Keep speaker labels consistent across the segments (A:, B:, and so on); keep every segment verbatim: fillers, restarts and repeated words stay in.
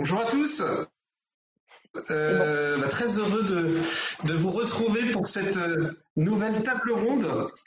A: Bonjour à tous, euh, bah, très heureux de, de vous retrouver pour cette euh, nouvelle table ronde.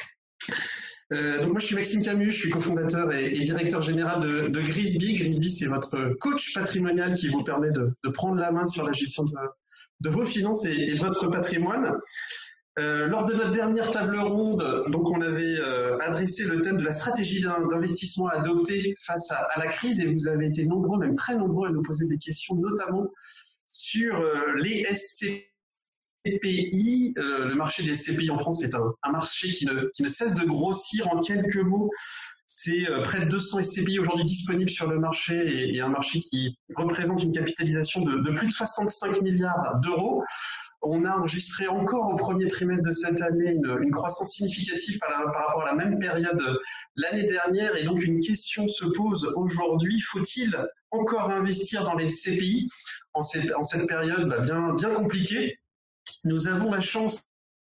A: Euh, donc moi je suis Maxime Camus, je suis cofondateur et, et directeur général de, de Grisby. Grisby, c'est votre coach patrimonial qui vous permet de, de prendre la main sur la gestion de, de vos finances et, et de votre patrimoine. Euh, lors de notre dernière table ronde, donc on avait euh, adressé le thème de la stratégie d'investissement à adopter face à, à la crise, et vous avez été nombreux, même très nombreux, à nous poser des questions, notamment sur euh, les S C P I. Euh, le marché des S C P I en France est un, un marché qui ne, qui ne cesse de grossir. En quelques mots, c'est euh, près de deux cents S C P I aujourd'hui disponibles sur le marché, et, et un marché qui représente une capitalisation de, de plus de soixante-cinq milliards d'euros. On a enregistré encore au premier trimestre de cette année une, une croissance significative par, la, par rapport à la même période l'année dernière. Et donc une question se pose aujourd'hui, faut-il encore investir dans les S C P I en cette, en cette période bah, bien, bien compliquée? Nous avons la chance,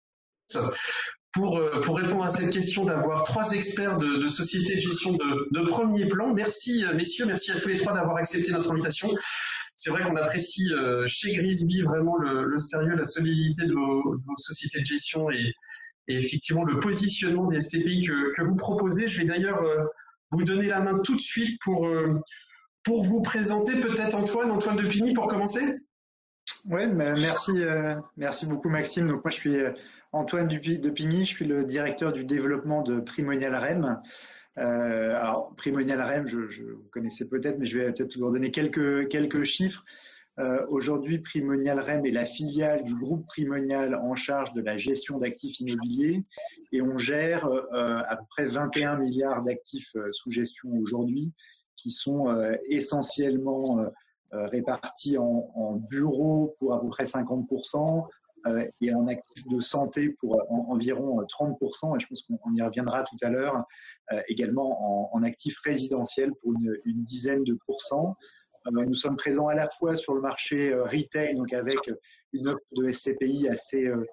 A: pour, pour répondre à cette question, d'avoir trois experts de, de sociétés de gestion de, de premier plan. Merci messieurs, merci à tous les trois d'avoir accepté notre invitation. C'est vrai qu'on apprécie euh, chez Grisby vraiment le, le sérieux, la solidité de vos, de vos sociétés de gestion et, et effectivement le positionnement des S C P I que, que vous proposez. Je vais d'ailleurs euh, vous donner la main tout de suite pour, euh, pour vous présenter. Peut-être Antoine, Antoine de Pigny pour commencer.
B: Oui, merci, euh, merci beaucoup Maxime. Donc moi je suis Antoine de Pigny, je suis le directeur du développement de Primonial R E M. Euh, alors, Primonial R E M, je, je vous connaissez peut-être, mais je vais peut-être vous donner quelques, quelques chiffres. Euh, Aujourd'hui, Primonial R E M est la filiale du groupe Primonial en charge de la gestion d'actifs immobiliers, et on gère euh, à peu près vingt et un milliards d'actifs euh, sous gestion aujourd'hui, qui sont euh, essentiellement euh, répartis en, en bureaux pour à peu près cinquante pour cent, Euh, et en actifs de santé pour en, environ trente pour cent, et je pense qu'on y reviendra tout à l'heure, euh, également en, en actifs résidentiels pour une, une dizaine de pourcents. Euh, nous sommes présents à la fois sur le marché euh, retail, donc avec une offre de S C P I assez, euh,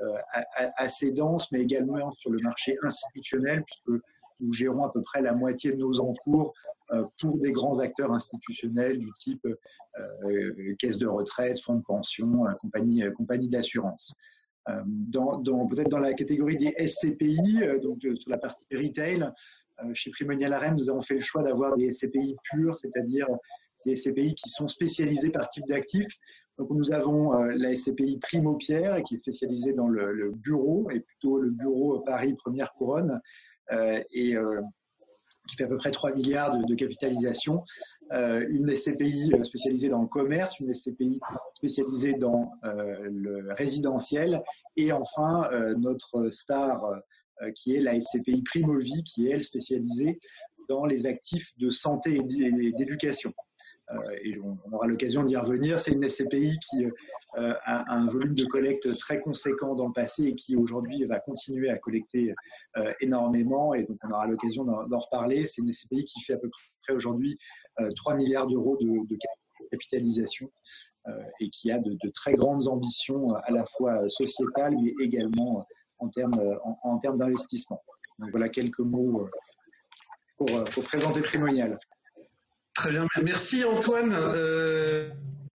B: assez dense, mais également sur le marché institutionnel, puisque nous gérons à peu près la moitié de nos encours euh, pour des grands acteurs institutionnels du type euh, caisse de retraite, fonds de pension, euh, compagnie, euh, compagnie d'assurance. Euh, dans, dans, peut-être dans la catégorie des S C P I, euh, donc de, sur la partie retail, euh, chez Primonial R E M, nous avons fait le choix d'avoir des S C P I purs, c'est-à-dire des S C P I qui sont spécialisés par type d'actifs. Donc nous avons euh, la S C P I Primo Pierre, qui est spécialisée dans le, le bureau, et plutôt le bureau Paris Première Couronne, euh, et euh, qui fait à peu près trois milliards de, de capitalisation, euh, une S C P I spécialisée dans le commerce, une S C P I spécialisée dans euh, le résidentiel, et enfin euh, notre star euh, qui est la S C P I Primovie, qui est elle spécialisée dans les actifs de santé et d'éducation. Euh, et on, on aura l'occasion d'y revenir. C'est une S C P I qui euh, a un volume de collecte très conséquent dans le passé et qui aujourd'hui va continuer à collecter euh, énormément, et donc on aura l'occasion d'en reparler. C'est une S C P I qui fait à peu près aujourd'hui euh, trois milliards d'euros de, de capitalisation euh, et qui a de, de très grandes ambitions à la fois sociétales mais également en termes, en, en termes d'investissement. Donc voilà quelques mots pour, pour présenter Primonial.
A: Très bien, merci Antoine. Euh,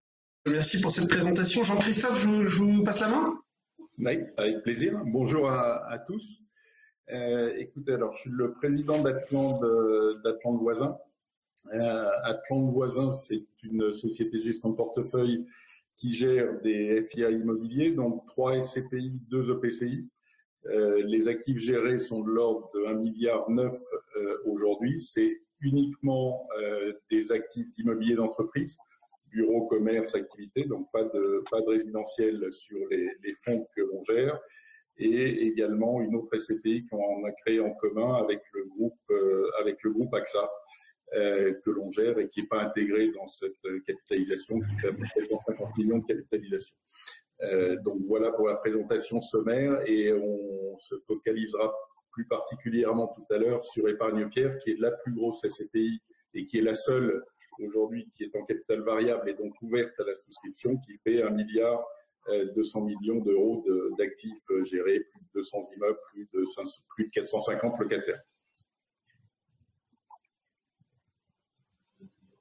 A: merci pour cette présentation. Jean-Christophe, je, je vous passe la main.
C: Oui, avec plaisir. Bonjour à, à tous. Euh, écoutez, alors je suis le président d'Atlante d'Atlante Voisin. Euh, Atlante Voisin, c'est une société de gestion de portefeuille qui gère des F I A immobiliers, donc trois S C P I, deux E P C I. Euh, les actifs gérés sont de l'ordre de un virgule neuf milliard euh, aujourd'hui. C'est uniquement euh, des actifs d'immobilier d'entreprise, bureau, commerce, activité, donc pas de, pas de résidentiel sur les, les fonds que l'on gère, et également une autre S C P I qu'on a créée en commun avec le groupe, euh, avec le groupe A X A, euh, que l'on gère et qui n'est pas intégré dans cette capitalisation qui fait à peu près cent cinquante millions de capitalisation. Euh, donc voilà pour la présentation sommaire, et on se focalisera plus particulièrement tout à l'heure sur Épargne Pierre, qui est la plus grosse S C P I et qui est la seule aujourd'hui qui est en capital variable et donc ouverte à la souscription, qui fait un milliard deux cents millions d'euros d'actifs gérés, plus de deux cents immeubles, plus de, cinq cents, plus de quatre cent cinquante locataires.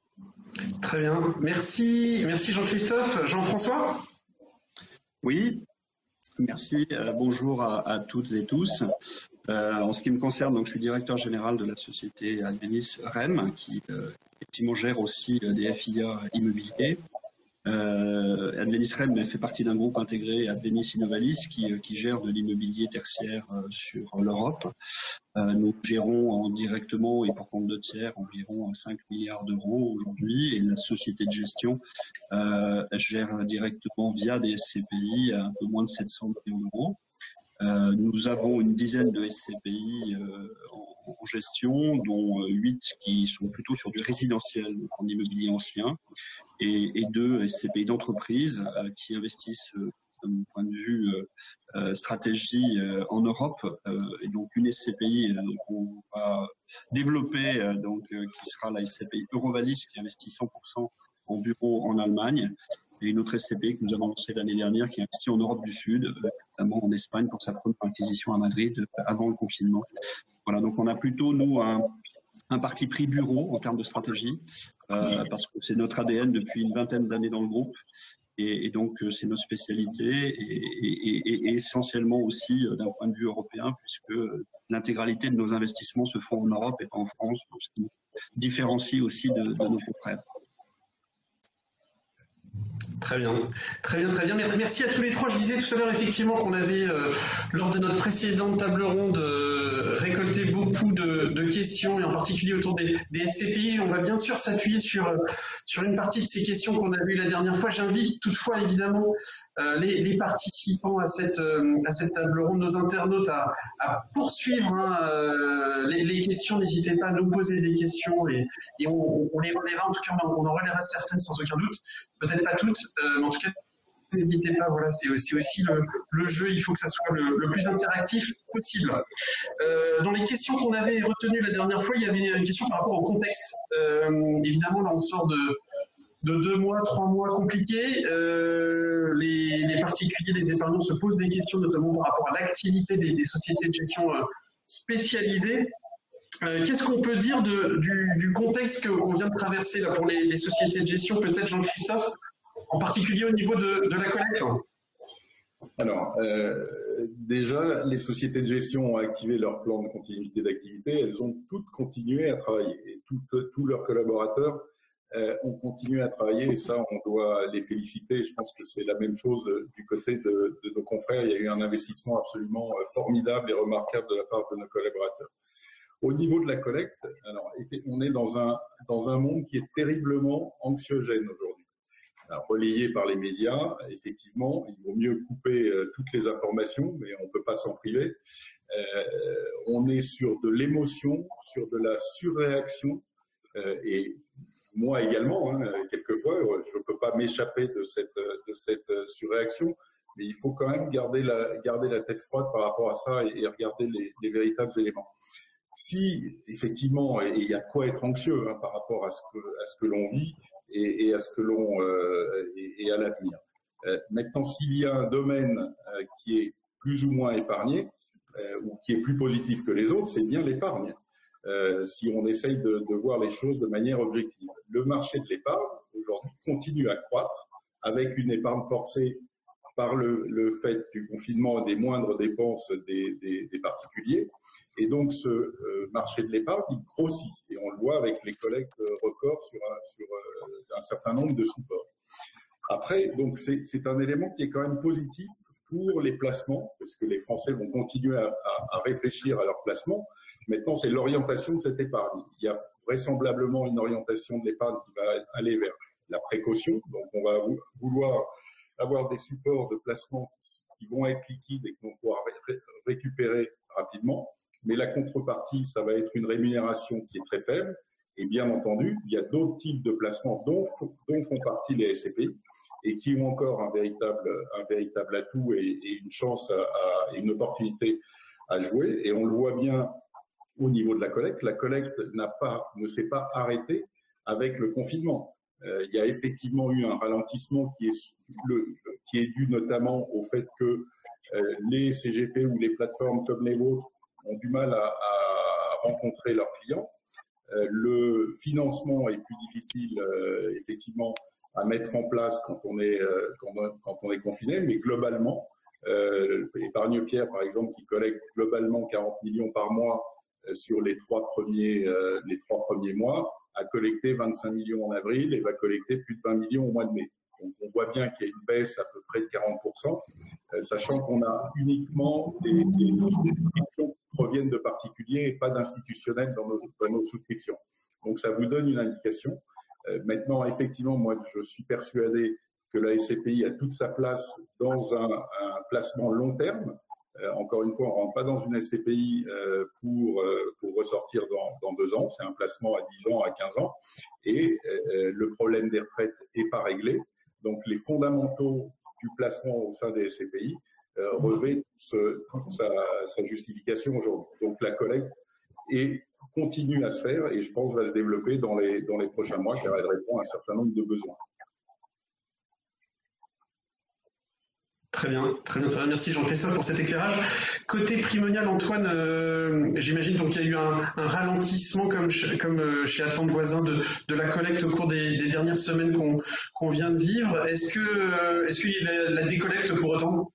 A: Très bien. Merci, merci Jean-Christophe. Jean-François?
D: Oui, merci. Euh, bonjour à, à toutes et tous. Euh, en ce qui me concerne, donc, je suis directeur général de la société Advenis REM, qui euh, effectivement gère aussi des F I A immobiliers. Euh, Advenis REM fait partie d'un groupe intégré, Advenis Innovalis, qui, qui gère de l'immobilier tertiaire euh, sur l'Europe. Euh, nous gérons en directement et pour compte de tiers environ cinq milliards d'euros aujourd'hui, et la société de gestion euh, gère directement via des S C P I un peu moins de sept cents millions d'euros. Euh, nous avons une dizaine de S C P I euh, en, en gestion, dont huit qui sont plutôt sur du résidentiel, donc en immobilier ancien, et, et deux S C P I d'entreprise euh, qui investissent, euh, de mon point de vue, euh, euh, stratégie euh, en Europe, euh, et donc une S C P I euh, qu'on va développer, euh, donc euh, qui sera la S C P I Eurovalis, qui investit cent pour cent en bureau en Allemagne, et une autre S C P I que nous avons lancée l'année dernière qui investit en Europe du Sud, notamment en Espagne pour sa première acquisition à Madrid avant le confinement. Voilà, donc on a plutôt, nous, un, un parti pris bureau en termes de stratégie, euh, parce que c'est notre A D N depuis une vingtaine d'années dans le groupe, et, et donc c'est notre spécialité, et, et, et, et essentiellement aussi d'un point de vue européen, puisque l'intégralité de nos investissements se font en Europe et pas en France, ce qui nous différencie aussi de, de nos confrères.
A: Très bien, très bien, très bien. Merci à tous les trois. Je disais tout à l'heure effectivement qu'on avait, euh, lors de notre précédente table ronde, euh, récolté beaucoup de, de questions, et en particulier autour des, des S C P I. On va bien sûr s'appuyer sur, sur une partie de ces questions qu'on a vues la dernière fois. J'invite toutefois évidemment euh, les, les participants à cette, euh, à cette table ronde, nos internautes, à, à poursuivre hein, euh, les, les questions. N'hésitez pas à nous poser des questions, et, et on, on les relèvera. En tout cas, on en relèvera certaines sans aucun doute. Peut-être pas toutes, euh, mais en tout cas, n'hésitez pas, voilà, c'est aussi le, le jeu, il faut que ça soit le, le plus interactif possible. Euh, dans les questions qu'on avait retenues la dernière fois, il y avait une question par rapport au contexte. Euh, évidemment, là, on sort de, de deux mois, trois mois compliqués. Euh, les, les particuliers, les épargnants se posent des questions, notamment par rapport à l'activité des, des sociétés de gestion euh, spécialisées. Euh, Qu'est-ce qu'on peut dire de, du, du contexte qu'on vient de traverser là, pour les, les sociétés de gestion, peut-être Jean-Christophe, en particulier au niveau de, de la collecte?
C: Alors, euh, déjà, les sociétés de gestion ont activé leur plan de continuité d'activité. Elles ont toutes continué à travailler, et toutes, tous leurs collaborateurs euh, ont continué à travailler, et ça, on doit les féliciter. Je pense que c'est la même chose du côté de, de nos confrères. Il y a eu un investissement absolument formidable et remarquable de la part de nos collaborateurs. Au niveau de la collecte, alors, on est dans un, dans un monde qui est terriblement anxiogène aujourd'hui. Alors, relayé par les médias, effectivement, il vaut mieux couper euh, toutes les informations, mais on ne peut pas s'en priver. Euh, on est sur de l'émotion, sur de la surréaction, euh, et moi également, hein, quelquefois, je ne peux pas m'échapper de cette, de cette surréaction, mais il faut quand même garder la, garder la tête froide par rapport à ça, et, et regarder les, les véritables éléments. Si, effectivement, et il y a de quoi être anxieux hein, par rapport à ce que, à ce que l'on vit et, et à ce que l'on euh, et, et à l'avenir. Euh, maintenant, s'il y a un domaine euh, qui est plus ou moins épargné euh, ou qui est plus positif que les autres, c'est bien l'épargne. Euh, si on essaye de, de voir les choses de manière objective. Le marché de l'épargne, aujourd'hui, continue à croître avec une épargne forcée par le, le fait du confinement et des moindres dépenses des, des, des particuliers. Et donc, ce euh, marché de l'épargne, il grossit. Et on le voit avec les collectes records sur un, sur, euh, un certain nombre de supports. Après, donc c'est, c'est un élément qui est quand même positif pour les placements, parce que les Français vont continuer à, à, à réfléchir à leurs placements. Maintenant, c'est l'orientation de cette épargne. Il y a vraisemblablement une orientation de l'épargne qui va aller vers la précaution. Donc, on va vouloir avoir des supports de placement qui vont être liquides et que l'on pourra ré- récupérer rapidement. Mais la contrepartie, ça va être une rémunération qui est très faible. Et bien entendu, il y a d'autres types de placements dont, dont font partie les S C P I et qui ont encore un véritable, un véritable atout et, et une chance, à, à, une opportunité à jouer. Et on le voit bien au niveau de la collecte. La collecte n'a pas, ne s'est pas arrêtée avec le confinement. Euh, il y a effectivement eu un ralentissement qui est, le, qui est dû notamment au fait que euh, les C G P ou les plateformes comme les vôtres ont du mal à, à rencontrer leurs clients. Euh, le financement est plus difficile, euh, effectivement, à mettre en place quand on est, euh, quand on, quand on est confiné, mais globalement, euh, Épargne Pierre, par exemple, qui collecte globalement quarante millions par mois euh, sur les trois premiers, euh, les trois premiers mois, a collecté vingt-cinq millions en avril et va collecter plus de vingt millions au mois de mai. Donc, on voit bien qu'il y a une baisse à peu près de quarante pour cent, euh, sachant qu'on a uniquement des, des, des souscriptions qui proviennent de particuliers et pas d'institutionnels dans nos, dans nos souscriptions. Donc, ça vous donne une indication. Euh, maintenant, effectivement, moi, je suis persuadé que la S C P I a toute sa place dans un, un placement long terme. Euh, encore une fois, on ne rentre pas dans une S C P I euh, pour, euh, pour ressortir dans, dans deux ans. C'est un placement à dix ans, à quinze ans. Et euh, le problème des retraites n'est pas réglé. Donc, les fondamentaux du placement au sein des S C P I euh, revêtent ce, sa, sa justification aujourd'hui. Donc, la collecte est, continue à se faire et je pense va se développer dans les, dans les prochains mois car elle répond à un certain nombre de besoins.
A: Très bien, très bien, très bien. Merci Jean-Christophe pour cet éclairage. Côté Primonial, Antoine, euh, j'imagine donc qu'il y a eu un, un ralentissement comme, comme chez Atlante Voisin de, de la collecte au cours des, des dernières semaines qu'on qu'on vient de vivre. Est-ce que, est-ce qu'il y a la décollecte pour autant?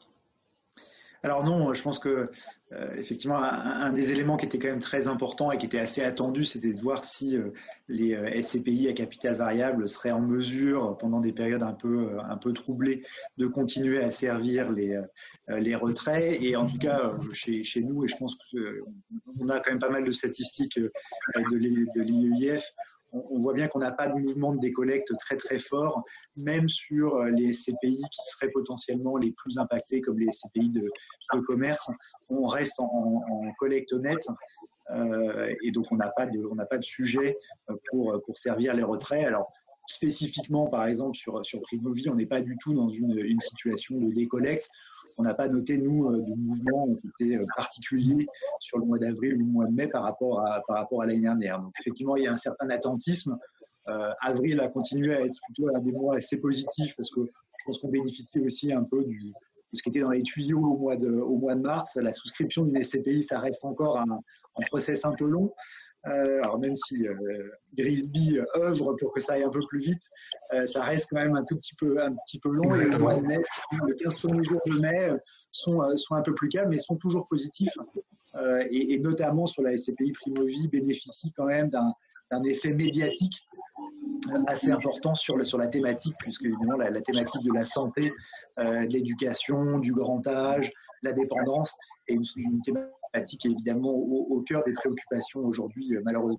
B: Alors non, je pense que euh, effectivement un, un des éléments qui était quand même très important et qui était assez attendu, c'était de voir si euh, les euh, S C P I à capital variable seraient en mesure, pendant des périodes un peu euh, un peu troublées, de continuer à servir les euh, les retraits. Et en tout cas euh, chez chez nous, et je pense qu'on a quand même pas mal de statistiques euh, de l'I E I F. On voit bien qu'on n'a pas de mouvement de décollecte très très fort, même sur les S C P I qui seraient potentiellement les plus impactés, comme les S C P I de, de commerce. On reste en, en collecte nette euh, et donc on n'a pas de on n'a pas de sujet pour pour servir les retraits. Alors spécifiquement, par exemple sur sur Primovie, on n'est pas du tout dans une, une situation de décollecte. On n'a pas noté, nous, de mouvements qui étaient particuliers sur le mois d'avril ou le mois de mai par rapport à, par rapport à l'année dernière. Donc, effectivement, il y a un certain attentisme. Euh, avril a continué à être plutôt un des mois assez positifs parce que je pense qu'on bénéficie aussi un peu du, de ce qui était dans les tuyaux au mois de, au mois de mars. La souscription d'une S C P I, ça reste encore un, un process un peu long. Euh, alors même si euh, Grisby œuvre pour que ça aille un peu plus vite, euh, ça reste quand même un tout petit peu, un petit peu long. Exactement. Et au mois de mai, le quinze premiers jours de mai sont, sont un peu plus calmes, mais sont toujours positifs. Euh, et, et notamment sur la S C P I Primovie, bénéficie quand même d'un d'un effet médiatique assez important sur, le, sur la thématique, puisque évidemment la, la thématique de la santé, euh, de l'éducation, du grand âge, la dépendance est une, une thématique qui est évidemment au, au cœur des préoccupations aujourd'hui, malheureusement.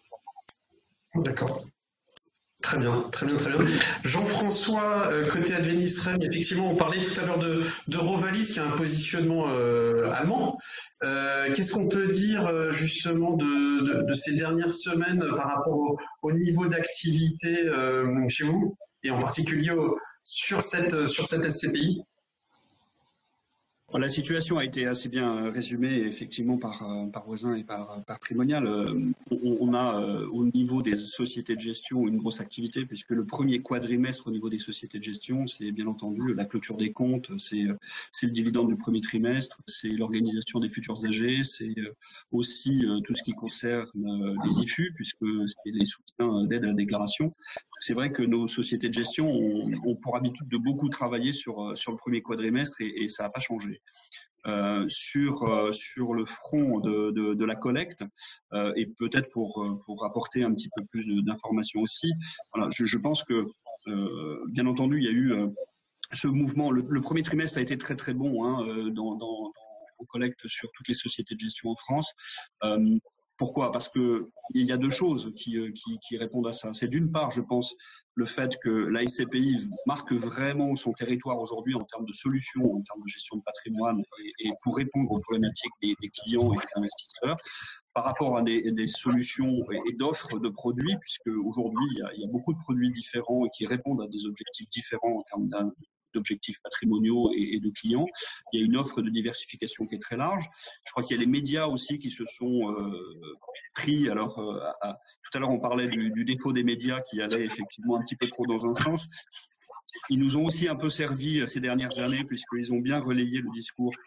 A: D'accord. Très bien, très bien, très bien. Jean-François, euh, côté Advenis Rem, effectivement, on parlait tout à l'heure de, de Rovalis, qui a un positionnement euh, allemand. Euh, Qu'est-ce qu'on peut dire euh, justement de, de, de ces dernières semaines par rapport au, au niveau d'activité euh, chez vous, et en particulier au, sur cette, sur cette S C P I?
D: La situation a été assez bien résumée effectivement par, par Voisin et par, par Primonial. On, on a au niveau des sociétés de gestion une grosse activité puisque le premier quadrimestre au niveau des sociétés de gestion, c'est bien entendu la clôture des comptes, c'est le dividende du premier trimestre, c'est l'organisation des futurs A G, c'est aussi tout ce qui concerne les I F U puisque c'est les soutiens d'aide à la déclaration. C'est vrai que nos sociétés de gestion ont, ont pour habitude de beaucoup travailler sur, sur le premier quadrimestre et, et ça n'a pas changé. Euh, sur, euh, sur le front de, de, de la collecte euh, et peut-être pour, pour apporter un petit peu plus d'informations aussi, voilà, je, je pense que euh, bien entendu il y a eu euh, ce mouvement, le, le premier trimestre a été très très bon hein, dans, dans, dans, en collecte sur toutes les sociétés de gestion en France. Euh, Pourquoi? Parce que il y a deux choses qui, qui, qui répondent à ça. C'est d'une part, je pense, le fait que la S C P I marque vraiment son territoire aujourd'hui en termes de solutions, en termes de gestion de patrimoine et, et pour répondre aux problématiques des, des clients et des investisseurs par rapport à des, des solutions et, et d'offres de produits, puisque aujourd'hui, il, il y a beaucoup de produits différents et qui répondent à des objectifs différents en termes d'un d'objectifs patrimoniaux et, et de clients. Il y a une offre de diversification qui est très large. Je crois qu'il y a les médias aussi qui se sont euh, pris. Alors, euh, à, tout à l'heure, on parlait du, du défaut des médias qui allait effectivement un petit peu trop dans un sens. Ils nous ont aussi un peu servi ces dernières années puisqu'ils ont bien relayé le discours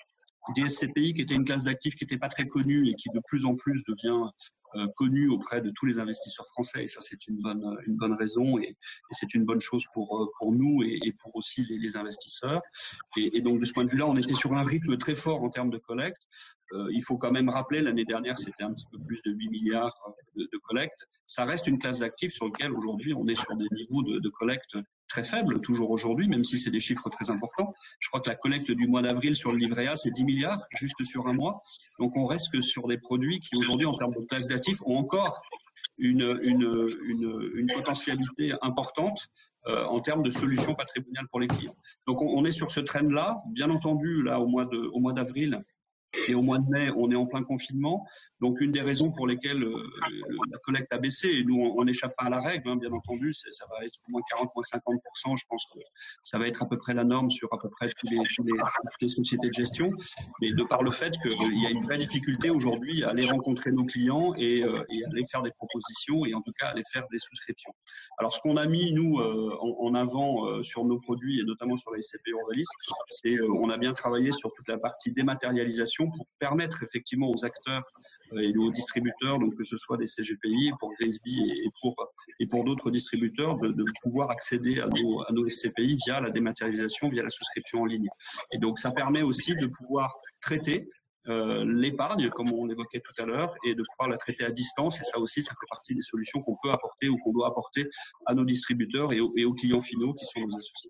D: des S C P I qui étaient une classe d'actifs qui n'était pas très connue et qui de plus en plus devient euh, connue auprès de tous les investisseurs français. Et ça, c'est une bonne, une bonne raison et, et c'est une bonne chose pour, pour nous et, et pour aussi les, les investisseurs. Et, et donc, de ce point de vue-là, on était sur un rythme très fort en termes de collecte. Euh, il faut quand même rappeler, l'année dernière, c'était un petit peu plus de huit milliards de, de collecte. Ça reste une classe d'actifs sur laquelle aujourd'hui, on est sur des niveaux de, de collecte très faibles, toujours aujourd'hui, même si c'est des chiffres très importants. Je crois que la collecte du mois d'avril sur le livret A, c'est dix milliards, juste sur un mois. Donc, on reste que sur des produits qui, aujourd'hui, en termes de classe d'actifs, ont encore une, une, une, une potentialité importante euh, en termes de solutions patrimoniales pour les clients. Donc, on, on est sur ce trend-là. Bien entendu, là, au mois de, au mois d'avril, et au mois de mai, on est en plein confinement. Donc, une des raisons pour lesquelles euh, la collecte a baissé, et nous, on n'échappe pas à la règle, hein, bien entendu, ça va être moins quarante, moins cinquante pour cent. Je pense que ça va être à peu près la norme sur à peu près tous les, tous les, toutes les sociétés de gestion. Mais de par le fait qu'il y a une vraie difficulté aujourd'hui à aller rencontrer nos clients et, euh, et à aller faire des propositions et en tout cas à aller faire des souscriptions. Alors, ce qu'on a mis, nous, euh, en, en avant euh, sur nos produits et notamment sur la S C P I Urbalis, c'est euh, on a bien travaillé sur toute la partie dématérialisation pour permettre effectivement aux acteurs et aux distributeurs, donc que ce soit des C G P I pour Grisby et pour, et pour d'autres distributeurs, de, de pouvoir accéder à nos, à nos S C P I via la dématérialisation, via la souscription en ligne. Et donc ça permet aussi de pouvoir traiter euh, l'épargne, comme on l'évoquait tout à l'heure, et de pouvoir la traiter à distance. Et ça aussi, ça fait partie des solutions qu'on peut apporter ou qu'on doit apporter à nos distributeurs et aux, et aux clients finaux qui sont nos associés.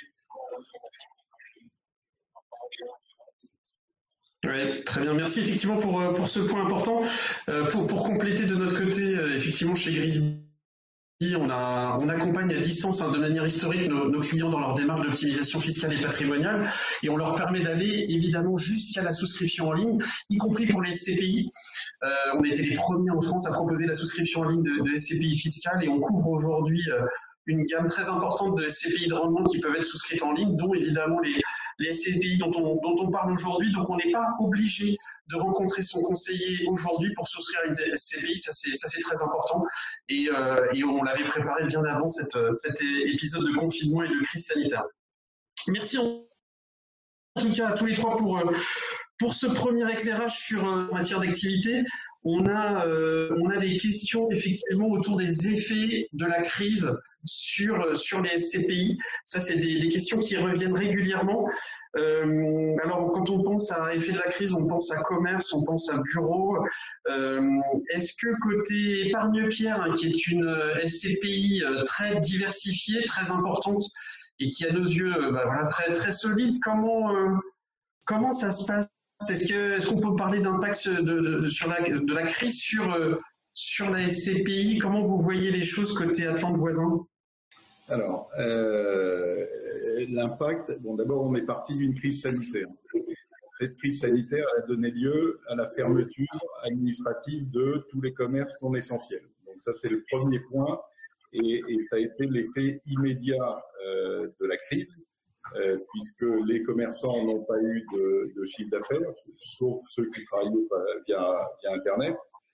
A: Oui, très bien, merci effectivement pour, pour ce point important. Euh, pour, pour compléter de notre côté, euh, effectivement chez Grisby, on, a, on accompagne à distance hein, de manière historique nos, nos clients dans leur démarche d'optimisation fiscale et patrimoniale et on leur permet d'aller évidemment jusqu'à la souscription en ligne, y compris pour les S C P I. Euh, on a été les premiers en France à proposer la souscription en ligne de, de S C P I fiscale et on couvre aujourd'hui euh, une gamme très importante de S C P I de rendement qui peuvent être souscrites en ligne, dont évidemment les, les S C P I dont on, dont on parle aujourd'hui. Donc on n'est pas obligé de rencontrer son conseiller aujourd'hui pour souscrire à une S C P I, ça c'est, ça c'est très important. Et, euh, et on l'avait préparé bien avant cette, cet épisode de confinement et de crise sanitaire. Merci en tout cas à tous les trois pour, pour ce premier éclairage sur en matière d'activité. On a, euh, on a des questions effectivement autour des effets de la crise sur, sur les S C P I. Ça, c'est des, des questions qui reviennent régulièrement. Euh, alors, quand on pense à effet de la crise, on pense à commerce, on pense à bureau. Euh, est-ce que côté épargne-pierre, hein, qui est une S C P I très diversifiée, très importante et qui, à nos yeux, bah, voilà, très, très solide, comment, euh, comment ça se passe? Est-ce que, est-ce qu'on peut parler d'impact de, de, sur la, de la crise sur, sur la S C P I? Comment vous voyez les choses côté Atlante voisin?
C: Alors, euh, l'impact, bon d'abord on est parti d'une crise sanitaire. Cette crise sanitaire a donné lieu à la fermeture administrative de tous les commerces non essentiels. Donc ça c'est le premier point et, et ça a été l'effet immédiat euh, de la crise. Euh, puisque les commerçants n'ont pas eu de, de chiffre d'affaires, sauf ceux qui travaillaient via, via Internet.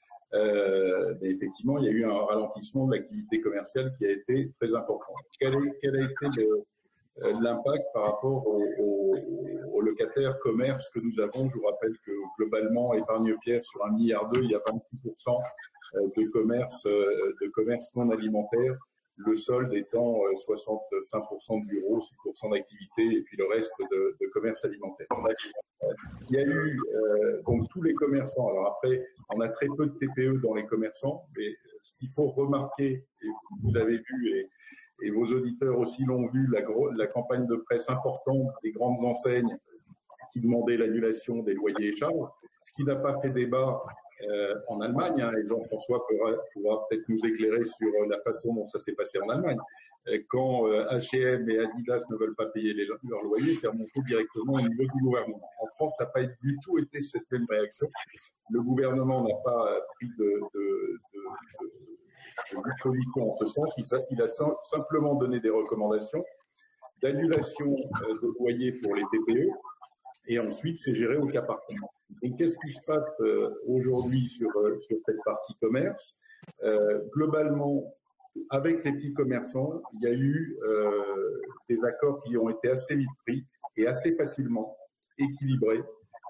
C: Euh, mais effectivement, il y a eu un ralentissement de l'activité commerciale qui a été très important. Quel, est, quel a été le, l'impact par rapport aux, aux, aux locataires commerces que nous avons? Je vous rappelle que globalement, épargne-pierre sur un milliard deux, il y a vingt-six pour cent de commerce, de commerce non alimentaire. Le solde étant soixante-cinq pour cent de bureaux, six pour cent d'activité et puis le reste de, de commerce alimentaire. Il y a eu euh, donc tous les commerçants. Alors après, on a très peu de T P E dans les commerçants, mais ce qu'il faut remarquer, et vous avez vu, et, et vos auditeurs aussi l'ont vu, la, gros, la campagne de presse importante des grandes enseignes qui demandaient l'annulation des loyers et charges, ce qui n'a pas fait débat Euh, en Allemagne, hein, et Jean-François pourra, pourra peut-être nous éclairer sur euh, la façon dont ça s'est passé en Allemagne. Euh, quand euh, H et M et Adidas ne veulent pas payer les, leurs loyers, c'est remonté directement au niveau du gouvernement. En France, ça n'a pas du tout été cette même réaction. Le gouvernement n'a pas pris de, de, de, de, de disposition en ce sens. Il a, il a simplement donné des recommandations d'annulation euh, de loyers pour les T P E. Et ensuite, c'est géré au cas par cas. Donc, qu'est-ce qui se passe euh, aujourd'hui sur, euh, sur cette partie commerce? euh, Globalement, avec les petits commerçants, il y a eu euh, des accords qui ont été assez vite pris et assez facilement équilibrés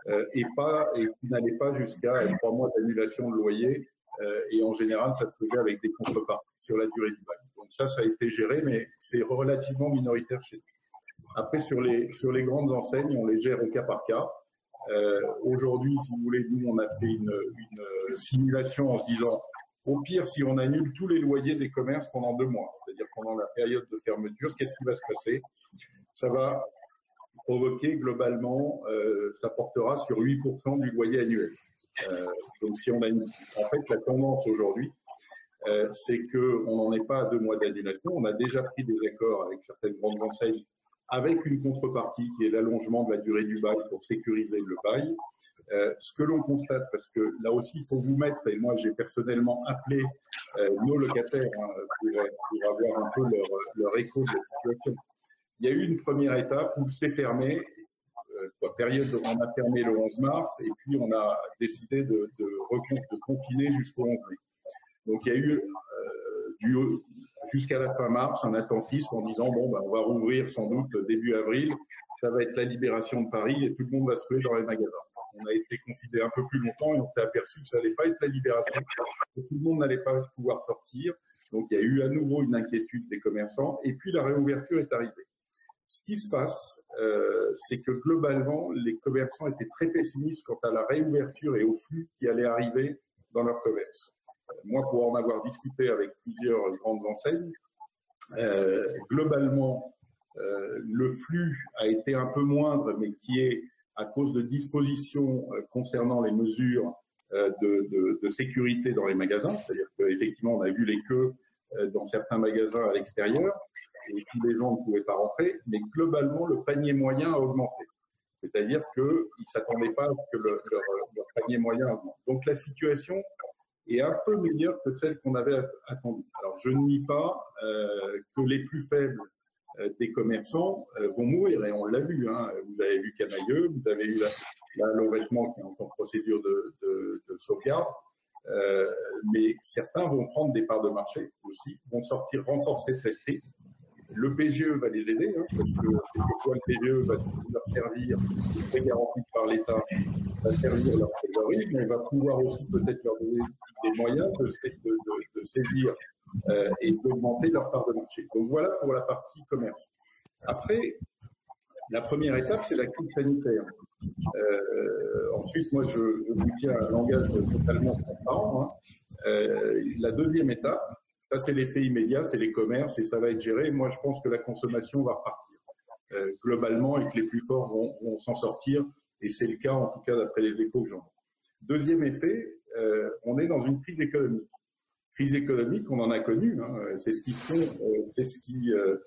C: euh, et, pas, et qui n'allait pas jusqu'à trois mois d'annulation de loyer. Euh, et en général, ça se faisait avec des contreparties sur la durée du bail. Donc ça, ça a été géré, mais c'est relativement minoritaire chez nous. Après, sur les, sur les grandes enseignes, on les gère au cas par cas. Euh, Aujourd'hui, si vous voulez, nous, on a fait une, une simulation en se disant, au pire, si on annule tous les loyers des commerces pendant deux mois, c'est-à-dire pendant la période de fermeture, qu'est-ce qui va se passer? Ça va provoquer globalement, euh, ça portera sur huit pour cent du loyer annuel. Euh, donc, si on a une, en fait, la tendance aujourd'hui, euh, c'est qu'on n'en est pas à deux mois d'annulation. On a déjà pris des accords avec certaines grandes enseignes avec une contrepartie qui est l'allongement de la durée du bail pour sécuriser le bail. Euh, ce que l'on constate, parce que là aussi, il faut vous mettre, et moi j'ai personnellement appelé euh, nos locataires hein, pour, pour avoir un peu leur, leur écho de la situation. Il y a eu une première étape où c'est fermé, euh, quoi, période où on a fermé le onze mars, et puis on a décidé de, de, de confiner jusqu'au onze mai. Donc il y a eu euh, du jusqu'à la fin mars, un attentisme en disant bon, ben, on va rouvrir sans doute début avril, ça va être la libération de Paris et tout le monde va se trouver dans les magasins. On a été confiné un peu plus longtemps et on s'est aperçu que ça n'allait pas être la libération, que tout le monde n'allait pas pouvoir sortir. Donc il y a eu à nouveau une inquiétude des commerçants et puis la réouverture est arrivée. Ce qui se passe, euh, c'est que globalement, les commerçants étaient très pessimistes quant à la réouverture et au flux qui allait arriver dans leur commerce. Moi, pour en avoir discuté avec plusieurs grandes enseignes, euh, globalement, euh, le flux a été un peu moindre, mais qui est à cause de dispositions euh, concernant les mesures euh, de, de, de sécurité dans les magasins. C'est-à-dire qu'effectivement, on a vu les queues euh, dans certains magasins à l'extérieur et tous les gens ne pouvaient pas rentrer, mais globalement, le panier moyen a augmenté. C'est-à-dire qu'ils ne s'attendaient pas à ce que le, leur, leur panier moyen augmente. Donc, la situation est un peu meilleure que celle qu'on avait attendue. Alors, je ne nie pas euh, que les plus faibles euh, des commerçants euh, vont mourir, et on l'a vu. Hein. Vous avez vu Camailleux, vous avez eu l'enlèvement qui est en procédure de, de, de sauvegarde, euh, mais certains vont prendre des parts de marché aussi, vont sortir renforcés de cette crise. Le P G E va les aider, hein, parce que quelquefois le P G E va leur servir, très garanti par l'État, va servir leur trésorerie, mais va pouvoir aussi peut-être leur donner des moyens de, de, de, de saisir euh, et d'augmenter leur part de marché. Donc voilà pour la partie commerce. Après, la première étape, c'est la crise sanitaire. Euh, ensuite, moi, je, je vous tiens à un langage totalement transparent. Hein. Euh, la deuxième étape, ça, c'est l'effet immédiat, c'est les commerces et ça va être géré. Moi, je pense que la consommation va repartir euh, globalement et que les plus forts vont, vont s'en sortir. Et c'est le cas, en tout cas, d'après les échos que j'en ai. Deuxième effet, euh, on est dans une crise économique. Crise économique, on en a connu. Hein, c'est ce qui font, euh, c'est ce qui euh,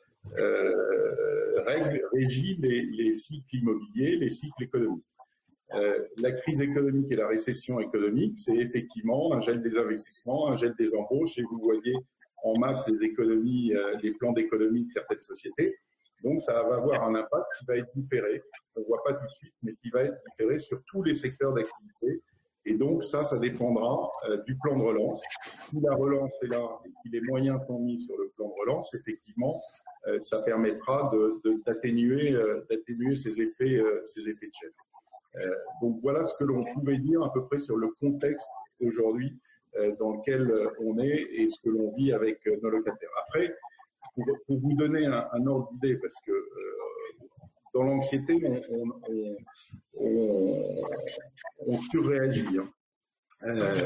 C: euh, règle, régit les, les cycles immobiliers, les cycles économiques. Euh, la crise économique et la récession économique, c'est effectivement un gel des investissements, un gel des embauches, et vous voyez en masse les économies, euh, les plans d'économie de certaines sociétés. Donc, ça va avoir un impact qui va être différé. On ne voit pas tout de suite, mais qui va être différé sur tous les secteurs d'activité. Et donc, ça, ça dépendra euh, du plan de relance. Si la relance est là et que les moyens sont mis sur le plan de relance, effectivement, euh, ça permettra de, de, d'atténuer, euh, d'atténuer ces effets, euh, ces effets de chaîne. Euh, donc voilà ce que l'on pouvait dire à peu près sur le contexte aujourd'hui euh, dans lequel on est et ce que l'on vit avec euh, nos locataires. Après, pour, pour vous donner un, un ordre d'idée, parce que euh, dans l'anxiété, on, on, on, on, on surréagit. Hein. Euh,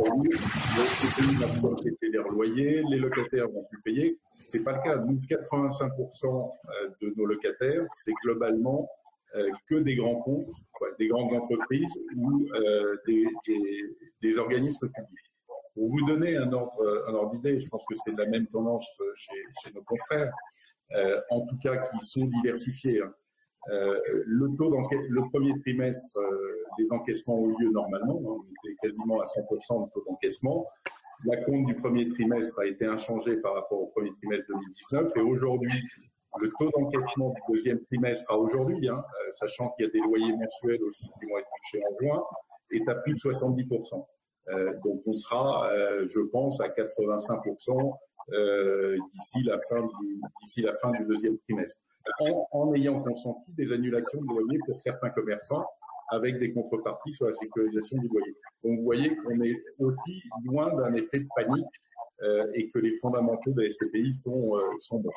C: le pays va pouvoir baisser les loyers, les locataires vont plus payer. C'est pas le cas. Nous, quatre-vingt-cinq pour cent de nos locataires, c'est globalement Euh, que des grands comptes, quoi, des grandes entreprises ou euh, des, des, des organismes publics. Pour vous donner un ordre, un ordre d'idée, je pense que c'est la même tendance chez, chez nos confrères, euh, en tout cas qui sont diversifiés. Hein. Euh, le taux le premier trimestre, euh, les encaissements ont eu lieu normalement, hein, on était quasiment à cent pour cent de taux d'encaissement. La compte du premier trimestre a été inchangée par rapport au premier trimestre deux mille dix-neuf et aujourd'hui, le taux d'encaissement du deuxième trimestre à aujourd'hui, hein, euh, sachant qu'il y a des loyers mensuels aussi qui vont être touchés en juin, est à plus de soixante-dix pour cent. Euh, donc on sera, euh, je pense, à quatre-vingt-cinq pour cent euh, d'ici la fin du d'ici la fin du deuxième trimestre, en, en ayant consenti des annulations de loyers pour certains commerçants avec des contreparties sur la sécurisation du loyer. Donc vous voyez qu'on est aussi loin d'un effet de panique euh, et que les fondamentaux de la S C P I sont, euh, sont bons.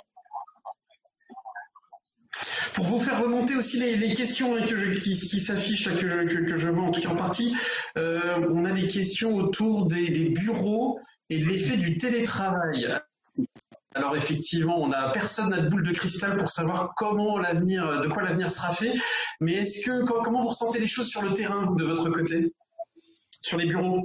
A: Pour vous faire remonter aussi les, les questions hein, que je, qui, qui s'affichent, que je, que, que je vois en tout cas en partie, euh, on a des questions autour des, des bureaux et de l'effet du télétravail. Alors effectivement, on a personne n'a de boule de cristal pour savoir comment l'avenir, de quoi l'avenir sera fait. Mais est-ce que comment vous ressentez les choses sur le terrain de votre côté, sur les bureaux?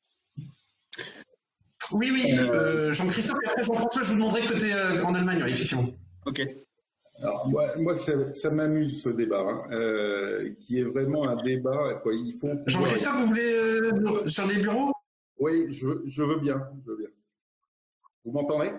A: Oui, oui, euh, Jean-Christophe et après Jean-François, je vous demanderai côté euh, en Allemagne, oui, effectivement.
D: Ok.
C: Alors moi, moi ça, ça m'amuse ce débat, hein, euh, qui est vraiment un débat. Quoi, il faut.
A: Jean-Christophe, vous voulez euh, sur les bureaux?
C: Oui, je, je veux bien, je veux bien. Vous m'entendez?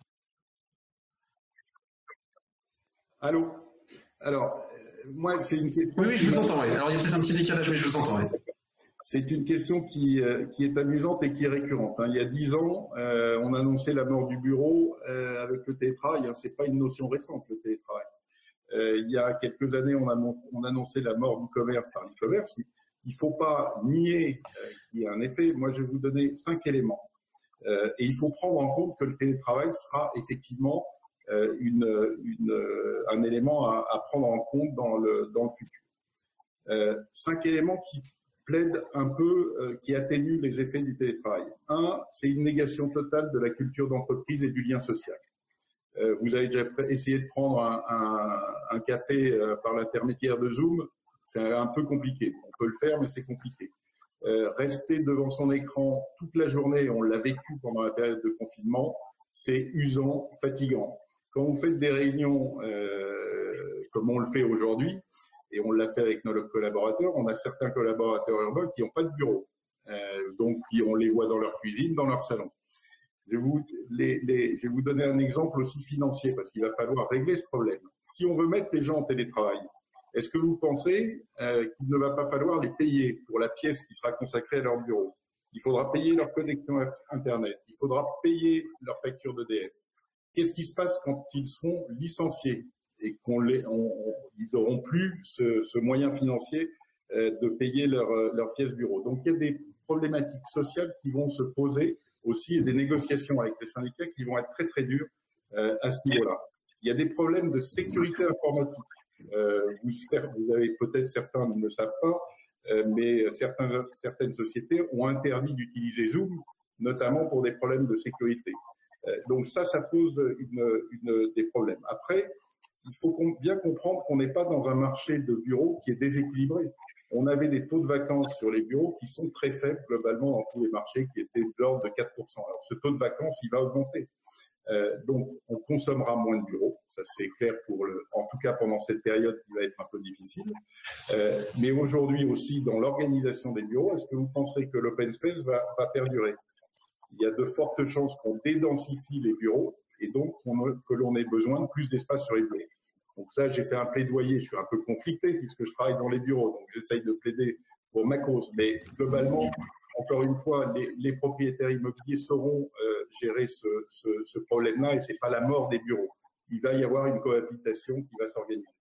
C: Allô? Alors, moi, c'est une question.
A: Oui, oui, je vous entends. Oui. Alors, il y a peut-être un petit décalage, mais je vous entends. Oui.
C: C'est une question qui, euh, qui est amusante et qui est récurrente. Hein. Il y a dix ans, euh, on annonçait la mort du bureau euh, avec le télétravail. Hein. C'est pas une notion récente, le télétravail. Euh, il y a quelques années, on, a, on annonçait la mort du commerce par l'e-commerce. Il ne faut pas nier euh, qu'il y a un effet. Moi, je vais vous donner cinq éléments. Euh, et il faut prendre en compte que le télétravail sera effectivement euh, une, une, un élément à, à prendre en compte dans le, dans le futur. Euh, cinq éléments qui plaident un peu, euh, qui atténuent les effets du télétravail. Un, c'est une négation totale de la culture d'entreprise et du lien social. Euh, vous avez déjà essayé de prendre un, un, un café euh, par l'intermédiaire de Zoom, c'est un peu compliqué. On peut le faire, mais c'est compliqué. Euh, rester devant son écran toute la journée, on l'a vécu pendant la période de confinement, c'est usant, fatigant. Quand vous faites des réunions euh, comme on le fait aujourd'hui, et on l'a fait avec nos collaborateurs, on a certains collaborateurs urbains qui n'ont pas de bureau, euh, donc on les voit dans leur cuisine, dans leur salon. Je vais, vous, les, les, je vais vous donner un exemple aussi financier, parce qu'il va falloir régler ce problème. Si on veut mettre les gens en télétravail, est-ce que vous pensez euh, qu'il ne va pas falloir les payer pour la pièce qui sera consacrée à leur bureau? Il faudra payer leur connexion Internet, il faudra payer leur facture d'E D F. Qu'est-ce qui se passe quand ils seront licenciés et qu'on les, on, on, ils n'auront plus ce, ce moyen financier euh, de payer leur, leur pièce bureau? Donc il y a des problématiques sociales qui vont se poser aussi et des négociations avec les syndicats qui vont être très très dures euh, à ce niveau-là. Il y a des problèmes de sécurité informatique. Euh, vous, vous avez peut-être certains ne le savent pas, euh, mais certains, certaines sociétés ont interdit d'utiliser Zoom, notamment pour des problèmes de sécurité. Euh, donc ça, ça pose une, une, des problèmes. Après, il faut bien comprendre qu'on n'est pas dans un marché de bureaux qui est déséquilibré. On avait des taux de vacances sur les bureaux qui sont très faibles globalement dans tous les marchés, qui étaient de l'ordre de quatre pour cent. Alors ce taux de vacances, il va augmenter. Euh, donc, on consommera moins de bureaux, ça c'est clair pour le, en tout cas pendant cette période qui va être un peu difficile. Euh, mais aujourd'hui aussi, dans l'organisation des bureaux, est-ce que vous pensez que l'open space va, va perdurer? Il y a de fortes chances qu'on dédensifie les bureaux et donc qu'on, que l'on ait besoin de plus d'espace sur les bureaux. Donc ça, j'ai fait un plaidoyer, je suis un peu conflicté puisque je travaille dans les bureaux, donc j'essaye de plaider pour ma cause. Mais globalement, encore une fois, les, les propriétaires immobiliers sauront euh, gérer ce, ce, ce problème-là et c'est pas la mort des bureaux. Il va y avoir une cohabitation qui va s'organiser.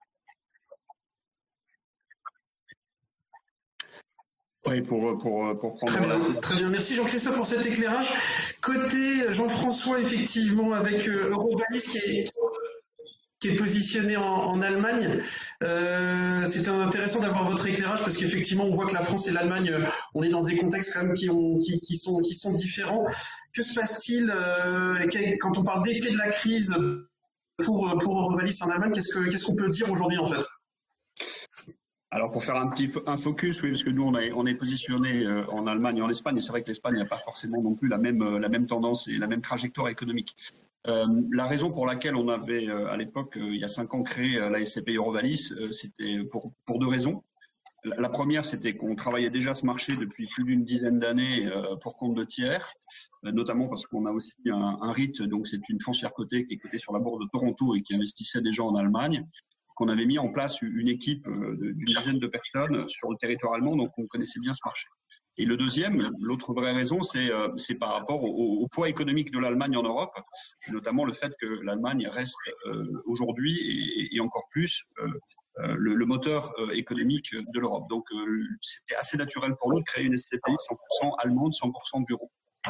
D: Oui, pour, pour, pour prendre...
A: Très bien, très bien. Merci Jean-Christophe pour cet éclairage. Côté Jean-François, effectivement, avec euh, Eurovalis qui est... qui est positionné en, en Allemagne. Euh, c'est intéressant d'avoir votre éclairage parce qu'effectivement, on voit que la France et l'Allemagne, on est dans des contextes quand même qui, ont, qui, qui, sont, qui sont différents. Que se passe-t-il euh, quand on parle d'effet de la crise pour, pour Eurovalis en Allemagne? Qu'est-ce que, qu'est-ce qu'on peut dire aujourd'hui en fait?
D: Alors pour faire un petit un focus, oui, parce que nous on est, on est positionné euh, en Allemagne et en Espagne, et c'est vrai que l'Espagne n'a pas forcément non plus la même, euh, la même tendance et la même trajectoire économique. Euh, la raison pour laquelle on avait euh, à l'époque, euh, il y a cinq ans, créé euh, la S C P I Eurovalis, euh, c'était pour, pour deux raisons. La, la première, c'était qu'on travaillait déjà ce marché depuis plus d'une dizaine d'années euh, pour compte de tiers, euh, notamment parce qu'on a aussi un, un R I T, donc c'est une foncière cotée qui est cotée sur la bourse de Toronto et qui investissait déjà en Allemagne, qu'on avait mis en place une équipe d'une dizaine de personnes sur le territoire allemand, donc on connaissait bien ce marché. Et le deuxième, l'autre vraie raison, c'est euh, par rapport au, au poids économique de l'Allemagne en Europe, notamment le fait que l'Allemagne reste euh, aujourd'hui et, et encore plus euh, euh, le, le moteur euh, économique de l'Europe. Donc euh, c'était assez naturel pour nous de créer une S C P I cent pour cent allemande, cent pour cent bureau.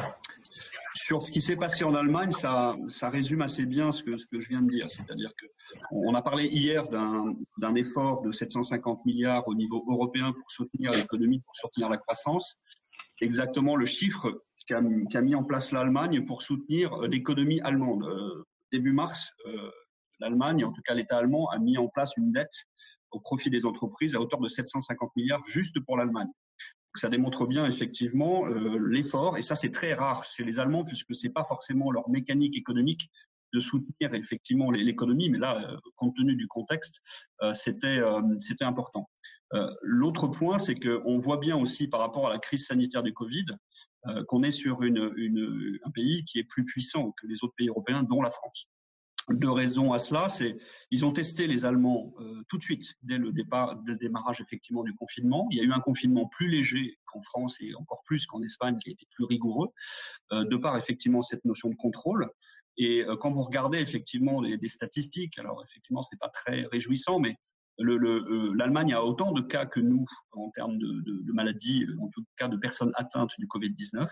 D: Sur ce qui s'est passé en Allemagne, ça, ça résume assez bien ce que, ce que je viens de dire. C'est-à-dire que on a parlé hier d'un, d'un effort de sept cent cinquante milliards au niveau européen pour soutenir l'économie, pour soutenir la croissance. Exactement le chiffre qu'a, qu'a mis en place l'Allemagne pour soutenir l'économie allemande. Euh, début mars, euh, l'Allemagne, en tout cas l'État allemand, a mis en place une dette au profit des entreprises à hauteur de sept cent cinquante milliards juste pour l'Allemagne. Ça démontre bien effectivement euh, l'effort, et ça c'est très rare chez les Allemands puisque c'est pas forcément leur mécanique économique de soutenir effectivement l'économie, mais là, euh, compte tenu du contexte, euh, c'était euh, c'était important. Euh, l'autre point, c'est qu'on voit bien aussi par rapport à la crise sanitaire du Covid euh, qu'on est sur une, une, un pays qui est plus puissant que les autres pays européens, dont la France. Deux raisons à cela, c'est ils ont testé les Allemands euh, tout de suite dès le départ, dès le démarrage effectivement du confinement. Il y a eu un confinement plus léger qu'en France et encore plus qu'en Espagne, qui a été plus rigoureux, euh, de par effectivement cette notion de contrôle. Et euh, quand vous regardez effectivement les, les statistiques, alors effectivement c'est pas très réjouissant, mais le, le, euh, l'Allemagne a autant de cas que nous en termes de, de, de maladies, en tout cas de personnes atteintes du Covid dix-neuf.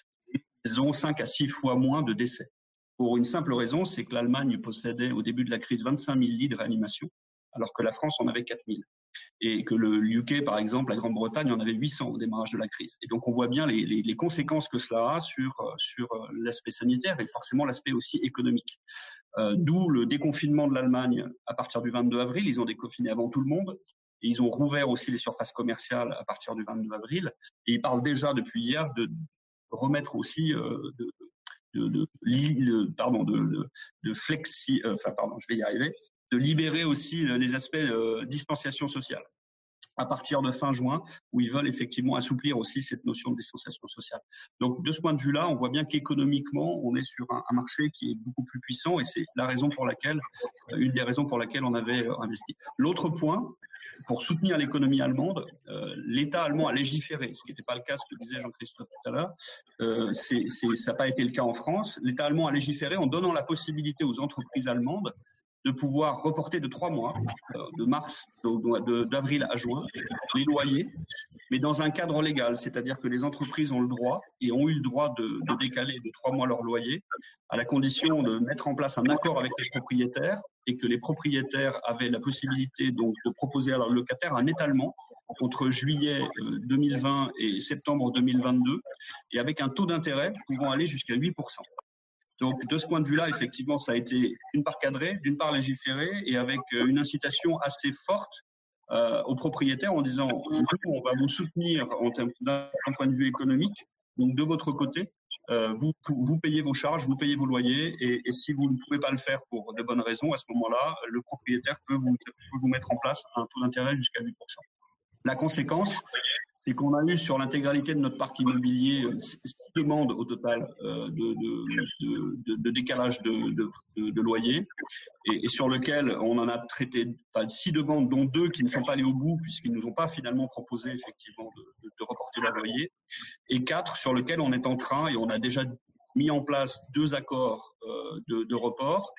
D: Ils ont cinq à six fois moins de décès. Pour une simple raison, c'est que l'Allemagne possédait au début de la crise vingt-cinq mille lits de réanimation, alors que la France en avait quatre mille. Et que le U K, par exemple, la Grande-Bretagne, en avait huit cents au démarrage de la crise. Et donc on voit bien les, les, les conséquences que cela a sur, sur l'aspect sanitaire et forcément l'aspect aussi économique. Euh, d'où le déconfinement de l'Allemagne à partir du vingt-deux avril. Ils ont déconfiné avant tout le monde. Et ils ont rouvert aussi les surfaces commerciales à partir du vingt-deux avril. Et ils parlent déjà depuis hier de remettre aussi euh, de, De, de, de, pardon, de, de, de flexi, euh, enfin, pardon, je vais y arriver, de libérer aussi les aspects euh, distanciation sociale à partir de fin juin, où ils veulent effectivement assouplir aussi cette notion de distanciation sociale. Donc, de ce point de vue-là, on voit bien qu'économiquement, on est sur un, un marché qui est beaucoup plus puissant et c'est la raison pour laquelle, euh, une des raisons pour laquelle on avait euh, investi. L'autre point, pour soutenir l'économie allemande, euh, l'État allemand a légiféré, ce qui n'était pas le cas, ce que disait Jean-Christophe tout à l'heure. Euh, c'est, c'est, ça n'a pas été le cas en France. L'État allemand a légiféré en donnant la possibilité aux entreprises allemandes de pouvoir reporter de trois mois, euh, de mars, de, de, d'avril à juin, les loyers, mais dans un cadre légal, c'est-à-dire que les entreprises ont le droit et ont eu le droit de, de décaler de trois mois leur loyer, à la condition de mettre en place un accord avec les propriétaires et que les propriétaires avaient la possibilité donc de proposer à leurs locataires un étalement entre juillet deux mille vingt et septembre deux mille vingt-deux, et avec un taux d'intérêt pouvant aller jusqu'à huit pour cent. Donc, de ce point de vue-là, effectivement, ça a été d'une part cadré, d'une part légiféré, et avec une incitation assez forte euh, aux propriétaires en disant « on va vous soutenir en termes d'un point de vue économique, donc de votre côté, euh, vous, vous payez vos charges, vous payez vos loyers, et, et si vous ne pouvez pas le faire pour de bonnes raisons, à ce moment-là, le propriétaire peut vous, peut vous mettre en place un taux d'intérêt jusqu'à huit pour cent. La conséquence, c'est qu'on a eu sur l'intégralité de notre parc immobilier six demandes au total euh, de, de, de, de décalage de, de, de loyer, et, et sur lequel on en a traité enfin, six demandes, dont deux qui ne sont pas allées au bout puisqu'ils ne nous ont pas finalement proposé effectivement de, de, de reporter leur loyer, et quatre sur lesquels on est en train et on a déjà mis en place deux accords euh, de, de report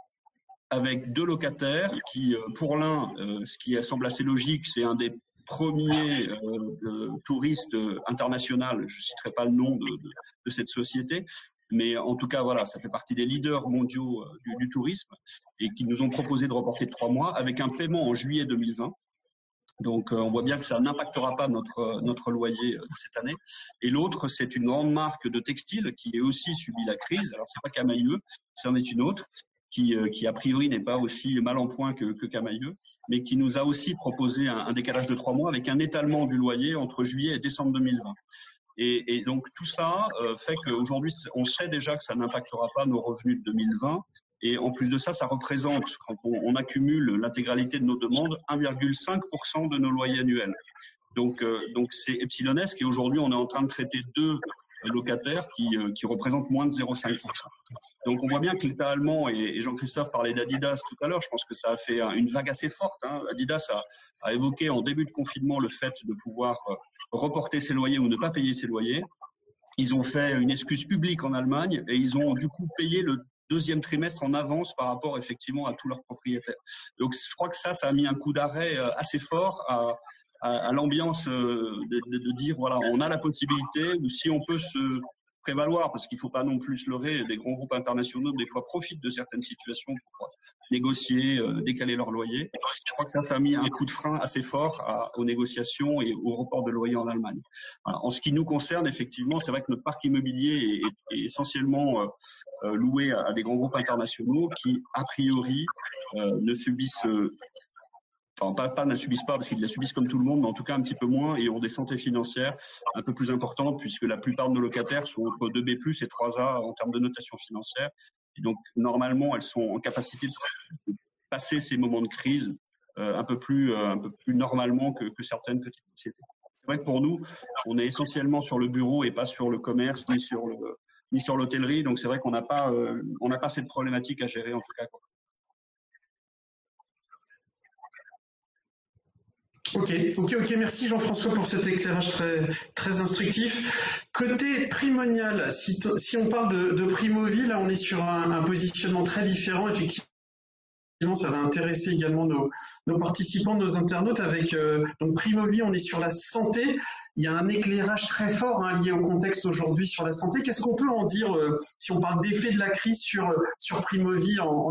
D: avec deux locataires qui, pour l'un, euh, ce qui semble assez logique, c'est un des premier euh, euh, touriste euh, international, je ne citerai pas le nom de, de, de cette société, mais en tout cas, voilà, ça fait partie des leaders mondiaux euh, du, du tourisme et qui nous ont proposé de reporter de trois mois avec un paiement en juillet deux mille vingt. Donc, euh, on voit bien que ça n'impactera pas notre, notre loyer euh, cette année. Et l'autre, c'est une grande marque de textile qui a aussi subi la crise. Alors, c'est pas Camaïeu, c'en est une autre. Qui, qui a priori n'est pas aussi mal en point que, que Camaïeu, mais qui nous a aussi proposé un, un décalage de trois mois avec un étalement du loyer entre juillet et décembre deux mille vingt. Et, et donc tout ça euh, fait qu'aujourd'hui, on sait déjà que ça n'impactera pas nos revenus de deux mille vingt. Et en plus de ça, ça représente, quand on, on accumule l'intégralité de nos demandes, un virgule cinq pour cent de nos loyers annuels. Donc, euh, donc c'est epsilonesque et aujourd'hui, on est en train de traiter deux locataires qui, euh, qui représentent moins de zéro virgule cinq pour cent. Donc on voit bien que l'État allemand, et, et Jean-Christophe parlait d'Adidas tout à l'heure, je pense que ça a fait une vague assez forte. Hein. Adidas a, a évoqué en début de confinement le fait de pouvoir euh, reporter ses loyers ou ne pas payer ses loyers. Ils ont fait une excuse publique en Allemagne et ils ont du coup payé le deuxième trimestre en avance par rapport effectivement à tous leurs propriétaires. Donc je crois que ça, ça a mis un coup d'arrêt assez fort à, à, à l'ambiance de, de, de dire voilà, on a la possibilité, ou si on peut se prévaloir, parce qu'il ne faut pas non plus se leurrer, les grands groupes internationaux des fois profitent de certaines situations pour négocier, euh, décaler leur loyer. Je crois que ça, ça a mis un coup de frein assez fort à, aux négociations et au report de loyer en Allemagne. Voilà. En ce qui nous concerne, effectivement, c'est vrai que notre parc immobilier est, est essentiellement euh, loué à, à des grands groupes internationaux qui, a priori, euh, ne subissent euh, Enfin, pas, pas ne subissent pas, parce qu'ils la subissent comme tout le monde, mais en tout cas un petit peu moins, et ont des santé financières un peu plus importantes, puisque la plupart de nos locataires sont entre deux B plus et trois A en termes de notation financière. Et donc, normalement, elles sont en capacité de passer ces moments de crise euh, un peu plus, euh, un peu plus normalement que, que certaines petites sociétés. C'est vrai que pour nous, on est essentiellement sur le bureau et pas sur le commerce, ni sur le, ni sur l'hôtellerie. Donc, c'est vrai qu'on n'a pas, euh, on n'a pas cette problématique à gérer, en tout cas.
A: Ok, ok, ok. Merci Jean-François pour cet éclairage très, très instructif. Côté Primonial, si, si on parle de, de Primovie, là on est sur un, un positionnement très différent. Effectivement, ça va intéresser également nos, nos participants, nos internautes. Avec euh, donc Primovie, on est sur la santé. Il y a un éclairage très fort hein, lié au contexte aujourd'hui sur la santé. Qu'est-ce qu'on peut en dire euh, si on parle d'effet de la crise sur, sur Primovie, Antoine ?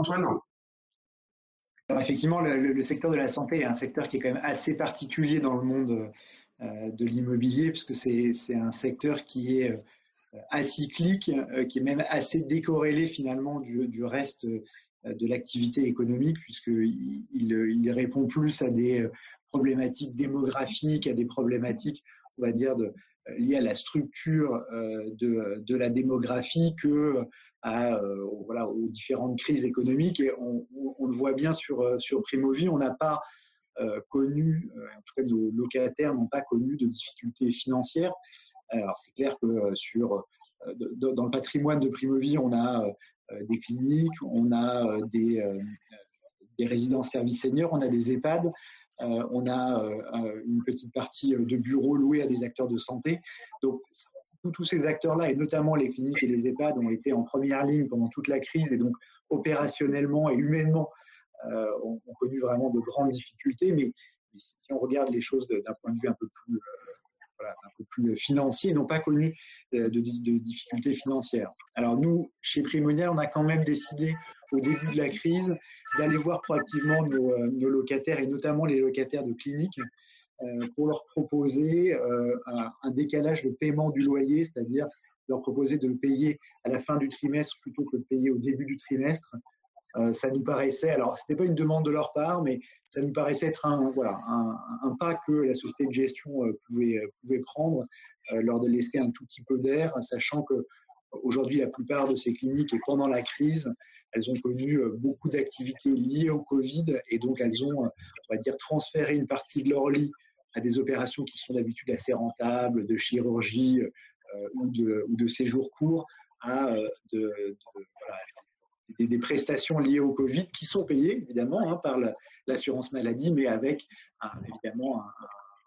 B: Alors effectivement, le, le secteur de la santé est un secteur qui est quand même assez particulier dans le monde euh, de l'immobilier, puisque c'est, c'est un secteur qui est euh, acyclique, euh, qui est même assez décorrélé finalement du, du reste euh, de l'activité économique, puisqu'il il, il répond plus à des problématiques démographiques, à des problématiques, on va dire, de, liées à la structure euh, de, de la démographie que à, euh, voilà, aux différentes crises économiques. Et on, on, on le voit bien sur, sur Primovie, on n'a pas euh, connu, euh, en tout cas nos locataires n'ont pas connu de difficultés financières. Alors c'est clair que sur, euh, de, dans le patrimoine de Primovie, on a euh, des cliniques, on a euh, des, euh, des résidences services seniors, on a des EHPAD, euh, on a euh, une petite partie de bureaux loués à des acteurs de santé. Donc tous ces acteurs-là, et notamment les cliniques et les EHPAD, ont été en première ligne pendant toute la crise et donc opérationnellement et humainement euh, ont, ont connu vraiment de grandes difficultés. Mais si on regarde les choses d'un point de vue un peu plus, euh, voilà, un peu plus financier, n'ont pas connu de, de, de difficultés financières. Alors nous, chez Primonial, on a quand même décidé au début de la crise d'aller voir proactivement nos, nos locataires et notamment les locataires de cliniques pour leur proposer un, un décalage de paiement du loyer, c'est-à-dire leur proposer de le payer à la fin du trimestre plutôt que de le payer au début du trimestre. Euh, ça nous paraissait, alors c'était pas une demande de leur part, mais ça nous paraissait être un, voilà, un, un pas que la société de gestion euh, pouvait, pouvait prendre, euh, leur de laisser un tout petit peu d'air, sachant que aujourd'hui la plupart de ces cliniques et pendant la crise, elles ont connu beaucoup d'activités liées au Covid et donc elles ont, on va dire, transféré une partie de leur lit à des opérations qui sont d'habitude assez rentables, de chirurgie euh, ou, de, ou de séjours courts, à euh, de, de, voilà, des, des prestations liées au Covid qui sont payées évidemment hein, par la, l'assurance maladie, mais avec un, évidemment un,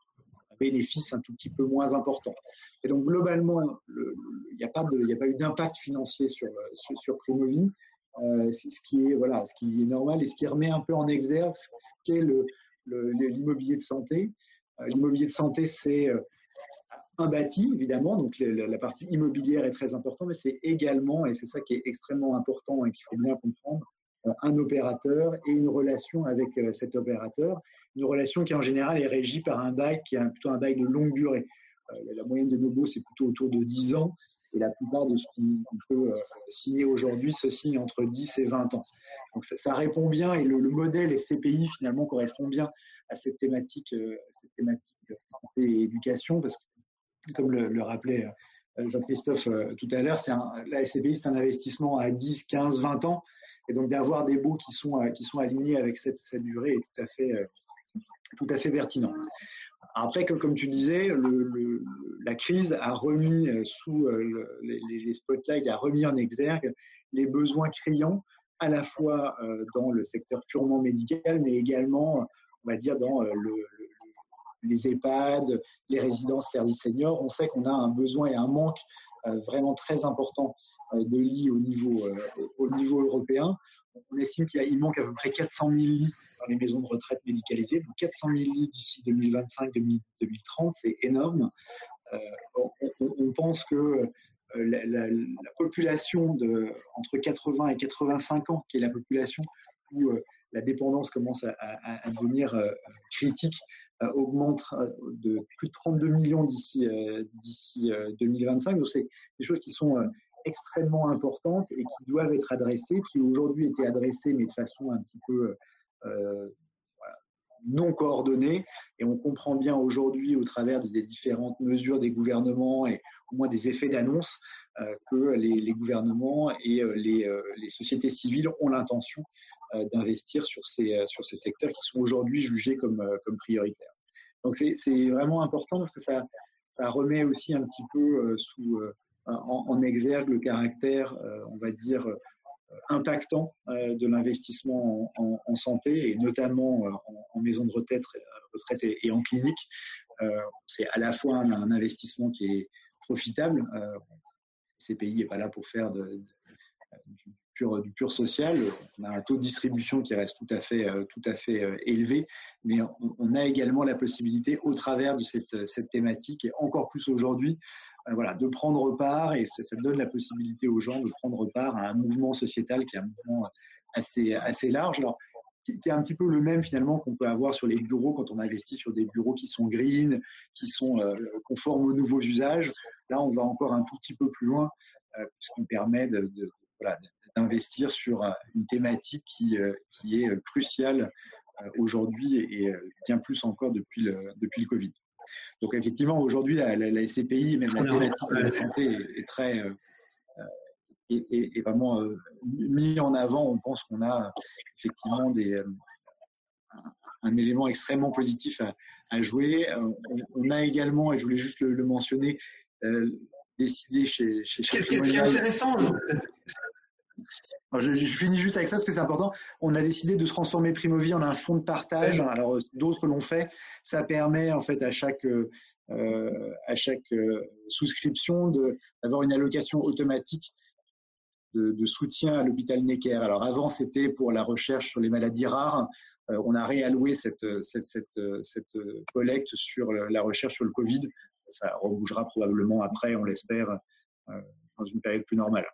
B: un bénéfice un tout petit peu moins important. Et donc globalement, il n'y a pas de, il n'y a pas eu d'impact financier sur sur, sur Primovie, euh, c'est ce qui est voilà, ce qui est normal et ce qui remet un peu en exergue ce qu'est le, le, l'immobilier de santé. L'immobilier de santé, c'est un bâti, évidemment, donc la partie immobilière est très importante, mais c'est également, et c'est ça qui est extrêmement important et qu'il faut bien comprendre, un opérateur et une relation avec cet opérateur, une relation qui en général est régie par un bail qui est plutôt un bail de longue durée. La moyenne de nos baux, c'est plutôt autour de dix ans, et la plupart de ce qu'on peut signer aujourd'hui se signe entre dix et vingt ans. Donc ça, ça répond bien, et le, le modèle S C P I finalement correspond bien à cette thématique, euh, cette thématique de santé et éducation, parce que, comme le, le rappelait euh, Jean-Christophe euh, tout à l'heure, c'est un, la S C P I, c'est un investissement à dix, quinze, vingt ans, et donc d'avoir des baux qui sont, euh, qui sont alignés avec cette, cette durée est tout à fait, euh, tout à fait pertinent. Après, que, comme tu disais, le, le, la crise a remis sous euh, le, les, les spotlights, a remis en exergue les besoins criants, à la fois euh, dans le secteur purement médical, mais également on va dire, dans le, le, les EHPAD, les résidences services seniors. On sait qu'on a un besoin et un manque euh, vraiment très important de lits au niveau, au niveau européen. On estime qu'il manque à peu près quatre cent mille lits dans les maisons de retraite médicalisées. Donc quatre cent mille lits d'ici deux mille vingt-cinq deux mille trente, c'est énorme. Euh, on, on pense que la, la, la population de, entre quatre-vingts et quatre-vingt-cinq ans, qui est la population où euh, la dépendance commence à, à, à devenir euh, critique, euh, augmente de plus de trente-deux millions d'ici euh, d'ici euh, deux mille vingt-cinq. Donc c'est des choses qui sont euh, extrêmement importantes et qui doivent être adressées, qui aujourd'hui étaient adressées mais de façon un petit peu euh, voilà, non coordonnée. Et on comprend bien aujourd'hui au travers des différentes mesures des gouvernements et au moins des effets d'annonce euh, que les, les gouvernements et euh, les, euh, les sociétés civiles ont l'intention euh, d'investir sur ces, euh, sur ces secteurs qui sont aujourd'hui jugés comme, euh, comme prioritaires. Donc c'est, c'est vraiment important parce que ça, ça remet aussi un petit peu euh, sous, euh, en, en exergue le caractère, euh, on va dire, euh, impactant euh, de l'investissement en, en, en santé et notamment euh, en, en maison de retraite, retraite et, et en clinique. Euh, c'est à la fois un, un investissement qui est profitable. Euh, C P I n'est pas là pour faire de, de, du, pur, du pur social. On a un taux de distribution qui reste tout à fait, tout à fait élevé, mais on, on a également la possibilité, au travers de cette, cette thématique, et encore plus aujourd'hui, euh, voilà, de prendre part, et ça, ça donne la possibilité aux gens de prendre part à un mouvement sociétal qui est un mouvement assez, assez large. Alors, qui est un petit peu le même finalement qu'on peut avoir sur les bureaux quand on investit sur des bureaux qui sont green, qui sont euh, conformes aux nouveaux usages. Là, on va encore un tout petit peu plus loin, euh, puisqu'on permet de, de, voilà, d'investir sur une thématique qui, euh, qui est cruciale euh, aujourd'hui et bien plus encore depuis le, depuis le Covid. Donc effectivement, aujourd'hui, la, la, la C P I, même la thématique de la santé est, est très... Euh, est, est vraiment euh, mis en avant. On pense qu'on a effectivement des, euh, un, un élément extrêmement positif à, à jouer. Euh, on, on a également, et je voulais juste le, le mentionner, euh, décidé chez, chez
A: Ce qui est intéressant,
B: Je, je finis juste avec ça parce que c'est important. On a décidé de transformer Primovie en un fonds de partage. Alors d'autres l'ont fait. Ça permet en fait à chaque euh, à chaque euh, souscription de, d'avoir une allocation automatique de, de soutien à l'hôpital Necker. Alors avant c'était pour la recherche sur les maladies rares. Euh, on a réalloué cette, cette, cette, cette collecte sur la recherche sur le Covid. Ça, ça rebougera probablement après, on l'espère, euh, dans une période plus normale.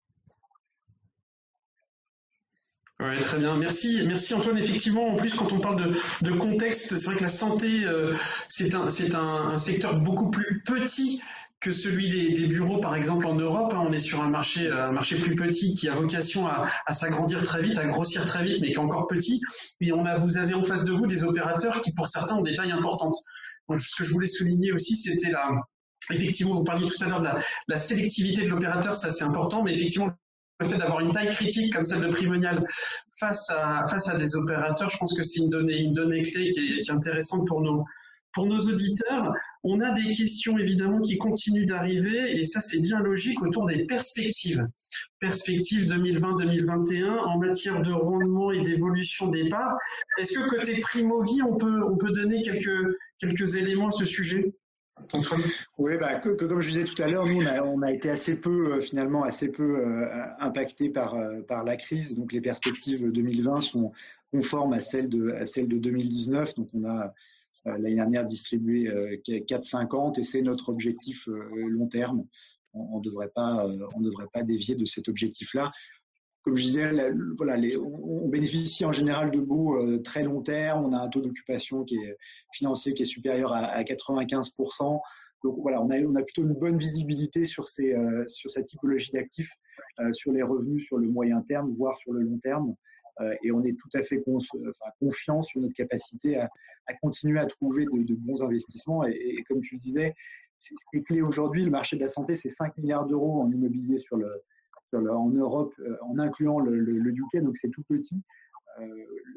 A: Ouais, très bien. Merci, merci Antoine. Effectivement, en plus, quand on parle de, de contexte, c'est vrai que la santé, euh, c'est un, c'est un, un secteur beaucoup plus petit que celui des, des bureaux, par exemple, en Europe. On est sur un marché, un marché plus petit qui a vocation à, à s'agrandir très vite, à grossir très vite, mais qui est encore petit. Et on a, vous avez en face de vous des opérateurs qui, pour certains, ont des tailles importantes. Donc, ce que je voulais souligner aussi, c'était la, effectivement, vous parliez tout à l'heure de la, la sélectivité de l'opérateur, ça c'est important, mais effectivement, le fait d'avoir une taille critique comme celle de Primonial face à, face à des opérateurs, je pense que c'est une donnée, une donnée clé qui est, qui est intéressante pour nos, pour nos auditeurs. On a des questions évidemment qui continuent d'arriver et ça c'est bien logique autour des perspectives. Perspectives deux mille vingt deux mille vingt et un en matière de rendement et d'évolution des parts. Est-ce que côté Primovie, on peut, on peut donner quelques, quelques éléments à ce sujet ? Antoine.
B: Oui, bah, que, que, comme je disais tout à l'heure, nous on a, on a été assez peu, euh, finalement, assez peu euh, impactés par, euh, par la crise. Donc les perspectives deux mille vingt sont conformes à celles de, à celles de deux mille dix-neuf. Donc on a euh, l'année dernière distribué euh, quatre virgule cinquante et c'est notre objectif euh, long terme. On ne devrait pas, euh, on devrait pas dévier de cet objectif-là. Comme je disais, la, voilà, les, on, on bénéficie en général de baux euh, très long terme. On a un taux d'occupation qui est financier qui est supérieur à, à quatre-vingt-quinze pour cent. Donc voilà, on a, on a plutôt une bonne visibilité sur, ces, euh, sur cette typologie d'actifs, euh, sur les revenus sur le moyen terme, voire sur le long terme. Euh, et on est tout à fait cons, enfin, confiant sur notre capacité à, à continuer à trouver de, de bons investissements. Et, et comme tu le disais, c'est, ce qui est clé aujourd'hui, le marché de la santé, c'est cinq milliards d'euros en immobilier sur le en Europe, en incluant le, le, le U K, donc c'est tout petit. Euh,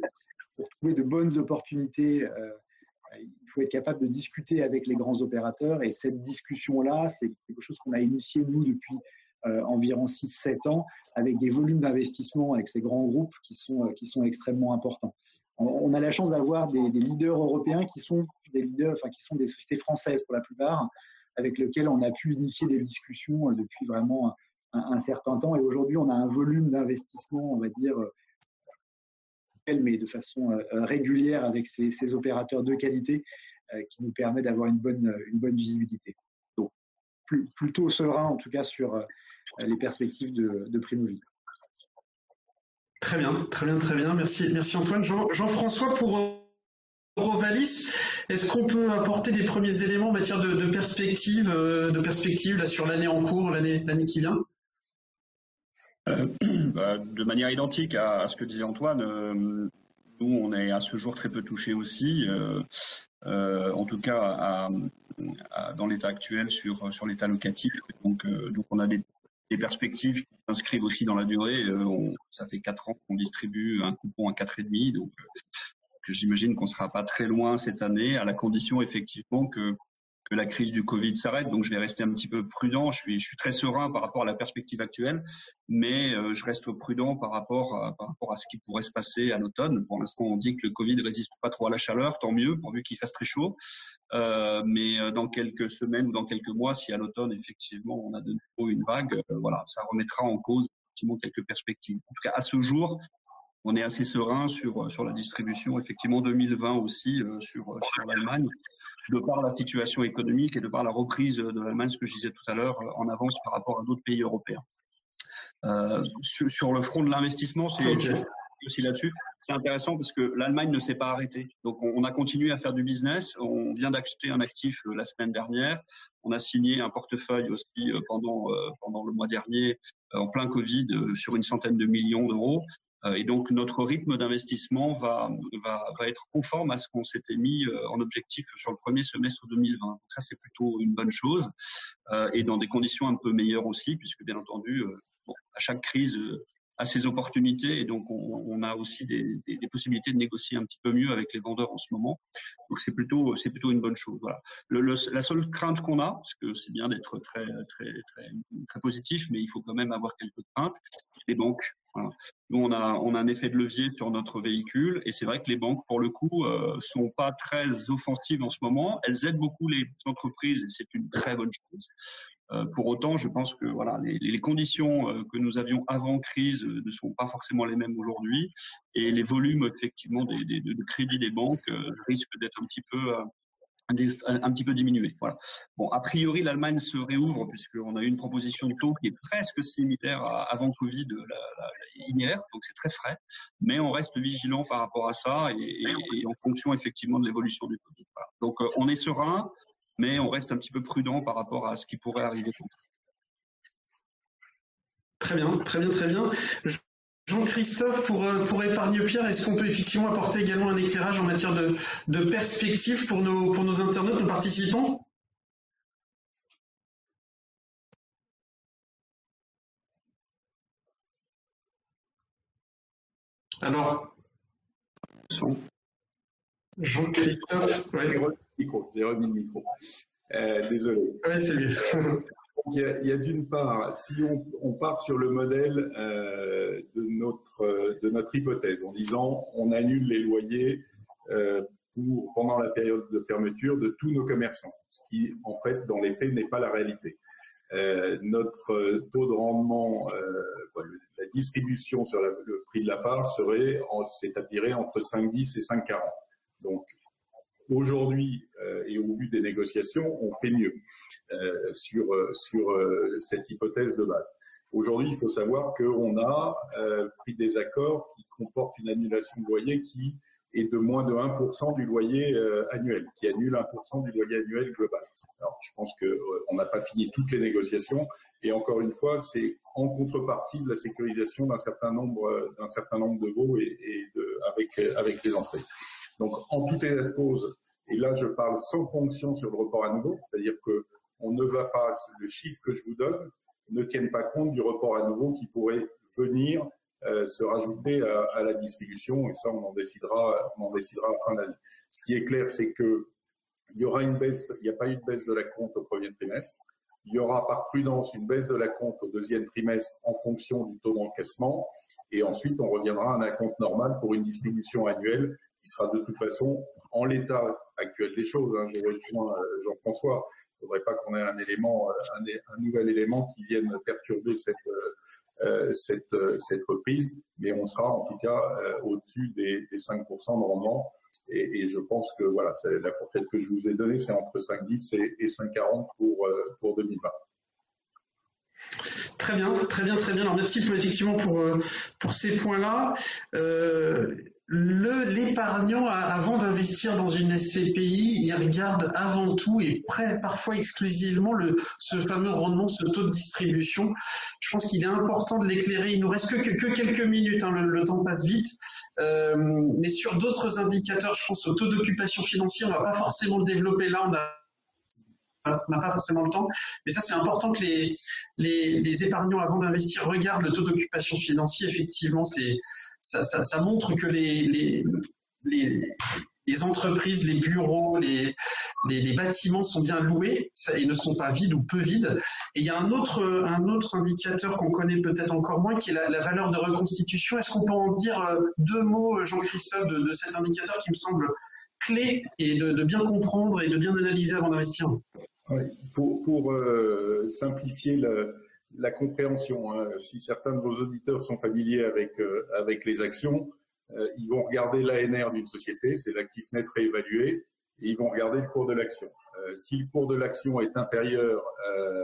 B: pour trouver de bonnes opportunités, euh, il faut être capable de discuter avec les grands opérateurs et cette discussion-là, c'est quelque chose qu'on a initié nous depuis euh, environ six sept ans avec des volumes d'investissement avec ces grands groupes qui sont, qui sont extrêmement importants. On, on a la chance d'avoir des, des leaders européens qui sont des leaders, enfin qui sont des sociétés françaises pour la plupart, avec lesquels on a pu initier des discussions depuis vraiment un, un certain temps. Et aujourd'hui, on a un volume d'investissement, on va dire, mais de façon euh, régulière avec ces, ces opérateurs de qualité euh, qui nous permet d'avoir une bonne, une bonne visibilité. Donc, plus, plutôt serein, en tout cas, sur euh, les perspectives de, de Primovie.
A: Très bien, très bien, très bien. Merci, merci Antoine. Jean, Jean-François, pour Eurovalis, est-ce qu'on peut apporter des premiers éléments en matière de, de perspective, de perspective là, sur l'année en cours, l'année, l'année qui vient?
D: Euh, bah, de manière identique à, à ce que disait Antoine, euh, nous on est à ce jour très peu touchés aussi, euh, euh, en tout cas à, à, dans l'état actuel sur, sur l'état locatif. Donc, euh, donc on a des, des perspectives qui s'inscrivent aussi dans la durée. Euh, on, ça fait quatre ans qu'on distribue un coupon à quatre virgule cinq, donc euh, j'imagine qu'on ne sera pas très loin cette année, à la condition effectivement que que la crise du Covid s'arrête, donc je vais rester un petit peu prudent. Je suis, je suis très serein par rapport à la perspective actuelle, mais euh, je reste prudent par rapport, à, par rapport à ce qui pourrait se passer à l'automne. Pour l'instant, on dit que le Covid ne résiste pas trop à la chaleur, tant mieux, pourvu qu'il fasse très chaud. Euh, mais dans quelques semaines ou dans quelques mois, si à l'automne, effectivement, on a de nouveau une vague, euh, voilà, ça remettra en cause effectivement quelques perspectives. En tout cas, à ce jour, on est assez serein sur, sur la distribution, effectivement, deux mille vingt aussi, euh, sur, sur l'Allemagne, de par la situation économique et de par la reprise de l'Allemagne, ce que je disais tout à l'heure, en avance par rapport à d'autres pays européens. Euh, sur, sur le front de l'investissement, c'est okay. aussi là-dessus. C'est intéressant parce que l'Allemagne ne s'est pas arrêtée. Donc, on, on a continué à faire du business. On vient d'acheter un actif la semaine dernière. On a signé un portefeuille aussi pendant, pendant le mois dernier, en plein Covid, sur une centaine de millions d'euros. Et donc, notre rythme d'investissement va, va, va être conforme à ce qu'on s'était mis en objectif sur le premier semestre deux mille vingt. Donc, ça, c'est plutôt une bonne chose. Et dans des conditions un peu meilleures aussi, puisque, bien entendu, bon, à chaque crise a ses opportunités. Et donc, on, on a aussi des, des, des possibilités de négocier un petit peu mieux avec les vendeurs en ce moment. Donc, c'est plutôt, c'est plutôt une bonne chose. Voilà. Le, le, la seule crainte qu'on a, parce que c'est bien d'être très, très, très, très positif, mais il faut quand même avoir quelques craintes, c'est les banques. Voilà. Nous, on a, on a un effet de levier sur notre véhicule et c'est vrai que les banques, pour le coup, euh, sont pas très offensives en ce moment. Elles aident beaucoup les entreprises et c'est une très bonne chose. Euh, pour autant, je pense que voilà, les, les conditions euh, que nous avions avant crise euh, ne sont pas forcément les mêmes aujourd'hui et les volumes effectivement des, des, de crédit des banques euh, risquent d'être un petit peu euh, un petit peu diminué. Voilà. Bon, a priori, l'Allemagne se réouvre puisqu'on a eu une proposition de taux qui est presque similaire à avant Covid, la, la, la linéaire, donc c'est très frais, mais on reste vigilant par rapport à ça et, et, et en fonction effectivement de l'évolution du Covid. Voilà. Donc, euh, on est serein, mais on reste un petit peu prudent par rapport à ce qui pourrait arriver.
A: Très bien, très bien, très bien. Je... Jean-Christophe, pour, pour épargner Pierre, est-ce qu'on peut effectivement apporter également un éclairage en matière de, de perspective pour nos, pour nos internautes, nos participants? Alors, Jean-Christophe,
C: ouais. J'ai remis le micro. Euh, désolé.
A: Oui, c'est mieux.
C: Il y a, il y a d'une part, si on, on part sur le modèle euh, de, notre, de notre hypothèse, en disant on annule les loyers euh, pour, pendant la période de fermeture de tous nos commerçants, ce qui en fait dans les faits n'est pas la réalité. Euh, notre taux de rendement, euh, la distribution sur la, le prix de la part serait, s'établirait entre cinq virgule dix et cinq virgule quarante. Donc aujourd'hui, euh, et au vu des négociations, on fait mieux euh, sur, sur euh, cette hypothèse de base. Aujourd'hui, il faut savoir qu'on a euh, pris des accords qui comportent une annulation de loyer qui est de moins de un pour cent du loyer euh, annuel, qui annule un pour cent du loyer annuel global. Alors, je pense qu'on euh, n'a pas fini toutes les négociations, et encore une fois, c'est en contrepartie de la sécurisation d'un certain nombre, d'un certain nombre de baux et, et de, avec, avec les enseignes. Donc, en tout état de cause, et là, je parle sans ponction sur le report à nouveau, c'est-à-dire qu'on ne va pas, le chiffre que je vous donne ne tienne pas compte du report à nouveau qui pourrait venir euh, se rajouter à, à la distribution, et ça, on en décidera, on en décidera à la fin d'année. Ce qui est clair, c'est que il y aura une baisse, il n'y a pas eu de baisse de la compte au premier trimestre. Il y aura par prudence une baisse de la compte au deuxième trimestre en fonction du taux d'encaissement, et ensuite, on reviendra à un compte normal pour une distribution annuelle qui sera de toute façon, en l'état actuel des choses, hein, je rejoins Jean-François, ne faudrait pas qu'on ait un élément, un, un nouvel élément qui vienne perturber cette, euh, cette, cette reprise, mais on sera en tout cas euh, au-dessus des, des cinq pour cent de rendement. Et, et je pense que voilà, c'est la fourchette que je vous ai donnée, c'est entre cinq virgule dix et, et cinq virgule quarante pour, euh, pour deux mille vingt.
A: Très bien, très bien, très bien. Alors merci effectivement pour, pour ces points-là. Euh, le, l'épargnant, avant d'investir dans une S C P I, il regarde avant tout et près, parfois exclusivement le, ce fameux rendement, ce taux de distribution. Je pense qu'il est important de l'éclairer. Il nous reste que, que, que quelques minutes, hein, le, le temps passe vite. Euh, mais sur d'autres indicateurs, je pense au taux d'occupation financière, on ne va pas forcément le développer là. On a on n'a pas forcément le temps, mais ça c'est important que les, les, les épargnants avant d'investir regardent le taux d'occupation financier. Effectivement, c'est, ça, ça, ça montre que les, les, les, les entreprises, les bureaux, les, les, les bâtiments sont bien loués ça, et ne sont pas vides ou peu vides. Et il y a un autre, un autre indicateur qu'on connaît peut-être encore moins, qui est la, la valeur de reconstitution. Est-ce qu'on peut en dire deux mots, Jean-Christophe, de, de cet indicateur qui me semble clé et de, de bien comprendre et de bien analyser avant d'investir?
C: Oui, pour, pour euh, simplifier la, la compréhension, hein, si certains de vos auditeurs sont familiers avec, euh, avec les actions, euh, ils vont regarder l'A N R d'une société, c'est l'actif net réévalué, et ils vont regarder le cours de l'action. Euh, si le cours de l'action est inférieur euh,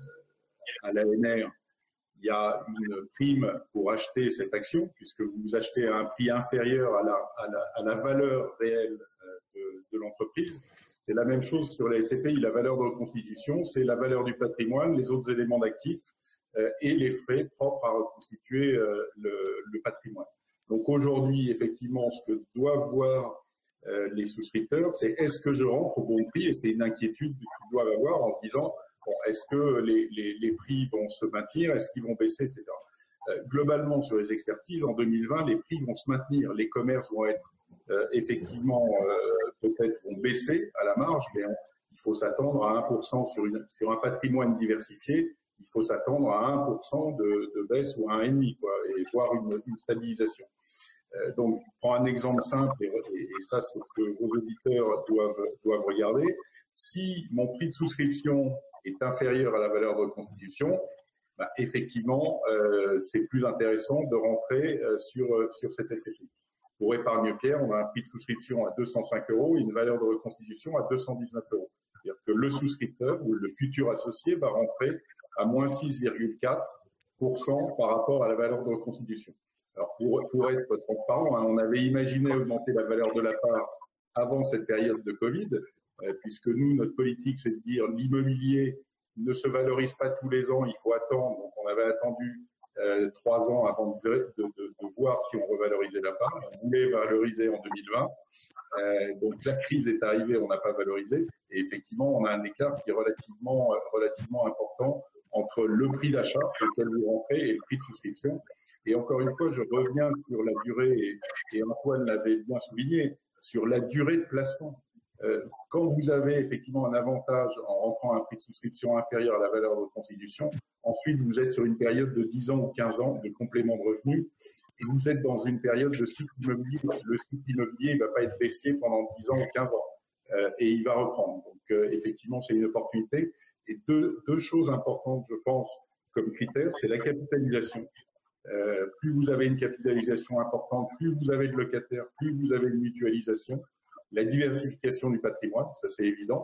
C: à l'A N R, il y a une prime pour acheter cette action, puisque vous achetez à un prix inférieur à la, à la, à la valeur réelle de, de l'entreprise. C'est la même chose sur les S C P I. La valeur de reconstitution, c'est la valeur du patrimoine, les autres éléments d'actifs euh, et les frais propres à reconstituer euh, le, le patrimoine. Donc aujourd'hui, effectivement, ce que doivent voir euh, les souscripteurs, c'est est-ce que je rentre au bon prix? Et c'est une inquiétude qu'ils doivent avoir en se disant, bon, est-ce que les, les, les prix vont se maintenir? Est-ce qu'ils vont baisser, et cetera. Euh, globalement, sur les expertises, en deux mille vingt, les prix vont se maintenir. Les commerces vont être euh, effectivement... Euh, peut-être vont baisser à la marge, mais on, il faut s'attendre à un pour cent sur, une, sur un patrimoine diversifié, il faut s'attendre à un pour cent de, de baisse ou à un virgule cinq pour cent, quoi, et voire une, une stabilisation. Euh, donc, je prends un exemple simple, et, et, et ça, c'est ce que vos auditeurs doivent, doivent regarder. Si mon prix de souscription est inférieur à la valeur de reconstitution, bah, effectivement, euh, c'est plus intéressant de rentrer euh, sur, sur cette S C P I. Pour Épargne-Pierre, on a un prix de souscription à deux cent cinq euros et une valeur de reconstitution à deux cent dix-neuf euros. C'est-à-dire que le souscripteur ou le futur associé va rentrer à moins six virgule quatre pour cent par rapport à la valeur de reconstitution. Alors, pour, pour être transparent, hein, on avait imaginé augmenter la valeur de la part avant cette période de Covid, euh, puisque nous, notre politique, c'est de dire l'immobilier ne se valorise pas tous les ans, il faut attendre. Donc, on avait attendu Euh, trois ans avant de, de, de, de voir si on revalorisait la part. On voulait valoriser en deux mille vingt. Euh, donc la crise est arrivée, on n'a pas valorisé. Et effectivement, on a un écart qui est relativement, relativement important entre le prix d'achat auquel vous rentrez et le prix de souscription. Et encore une fois, je reviens sur la durée, et, et Antoine l'avait bien souligné, sur la durée de placement. Euh, quand vous avez effectivement un avantage en rentrant à un prix de souscription inférieur à la valeur de constitution, ensuite vous êtes sur une période de dix ans ou quinze ans de complément de revenus et vous êtes dans une période de cycle immobilier. Le cycle immobilier ne va pas être baissier pendant dix ans ou quinze ans euh, et il va reprendre. Donc euh, effectivement, c'est une opportunité. Et deux, deux choses importantes, je pense, comme critère, c'est la capitalisation. Euh, plus vous avez une capitalisation importante, plus vous avez de locataires, plus vous avez de mutualisation. La diversification du patrimoine, ça c'est évident.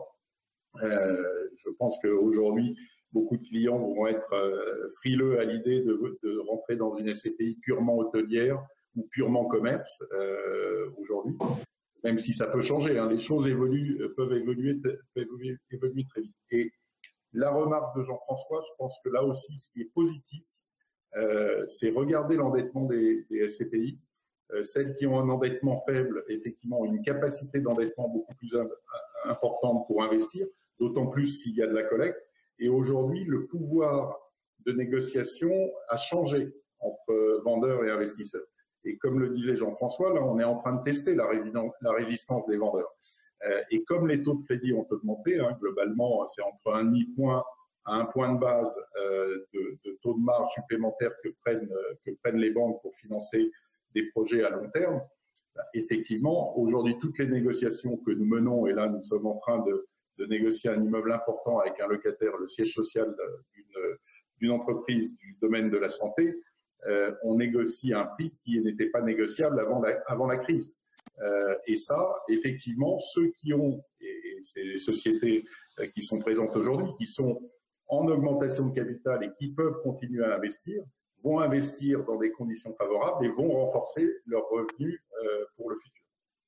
C: Euh, je pense qu'aujourd'hui, beaucoup de clients vont être euh, frileux à l'idée de, de rentrer dans une S C P I purement hôtelière ou purement commerce euh, aujourd'hui, même si ça peut changer. Hein, les choses évoluent, peuvent évoluer, peuvent évoluer, évoluer très vite. Et la remarque de Jean-François, je pense que là aussi, ce qui est positif, euh, c'est regarder l'endettement des, des S C P I. Celles qui ont un endettement faible, effectivement, ont une capacité d'endettement beaucoup plus importante pour investir, d'autant plus s'il y a de la collecte. Et aujourd'hui, le pouvoir de négociation a changé entre vendeurs et investisseurs. Et comme le disait Jean-François, là, on est en train de tester la, la résistance des vendeurs. Et comme les taux de crédit ont augmenté, hein, globalement, c'est entre un demi-point à un point de base euh, de, de taux de marge supplémentaire que prennent, que prennent les banques pour financer des projets à long terme, effectivement, aujourd'hui, toutes les négociations que nous menons, et là, nous sommes en train de, de négocier un immeuble important avec un locataire, le siège social d'une, d'une entreprise du domaine de la santé, euh, on négocie un prix qui n'était pas négociable avant la, avant la crise. Euh, et ça, effectivement, ceux qui ont, et c'est les sociétés qui sont présentes aujourd'hui, qui sont en augmentation de capital et qui peuvent continuer à investir, vont investir dans des conditions favorables et vont renforcer leurs revenus euh, pour le futur.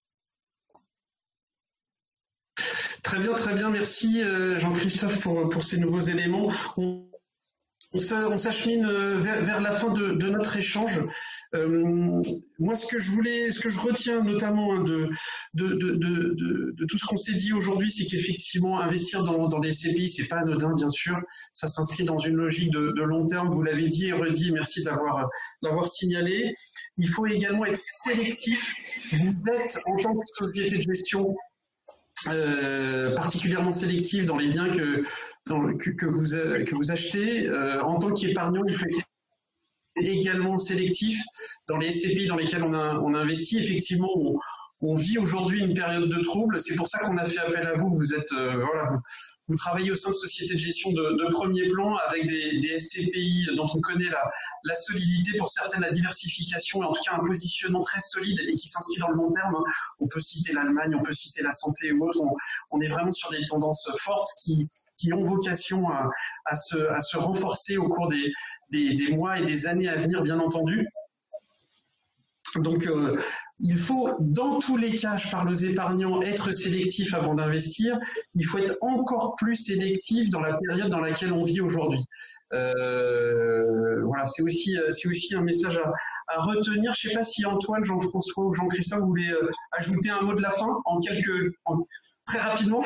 A: Très bien, très bien. Merci Jean-Christophe pour, pour ces nouveaux éléments. On, on s'achemine vers, vers la fin de, de notre échange. Euh, moi, ce que je voulais, ce que je retiens notamment de, de, de, de, de, de tout ce qu'on s'est dit aujourd'hui, c'est qu'effectivement, investir dans, dans des S C P I, c'est pas anodin, bien sûr. Ça s'inscrit dans une logique de, de long terme. Vous l'avez dit et redit. Merci de l'avoir, l'avoir signalé. Il faut également être sélectif. Vous êtes, en tant que société de gestion, Euh, particulièrement sélectif dans les biens que, dans, que, que, vous, que vous achetez. Euh, en tant qu'épargnant, il faut être également sélectif dans les S C P I dans lesquels on a, on a investi. Effectivement, on, on vit aujourd'hui une période de trouble. C'est pour ça qu'on a fait appel à vous. Vous êtes, euh, voilà, vous, vous travaillez au sein de sociétés de gestion de, de premier plan avec des, des S C P I dont on connaît la, la solidité, pour certaines la diversification, et en tout cas un positionnement très solide et qui s'inscrit dans le long terme. On peut citer l'Allemagne, on peut citer la santé ou autre. On, on est vraiment sur des tendances fortes qui, qui ont vocation à, à, se, à se renforcer au cours des, des, des mois et des années à venir, bien entendu. Donc, euh, il faut, dans tous les cas, je parle aux épargnants, être sélectif avant d'investir. Il faut être encore plus sélectif dans la période dans laquelle on vit aujourd'hui. Euh, voilà, c'est aussi, c'est aussi un message à, à retenir. Je ne sais pas si Antoine, Jean-François ou Jean-Christophe voulaient euh, ajouter un mot de la fin en quelques, en, très rapidement.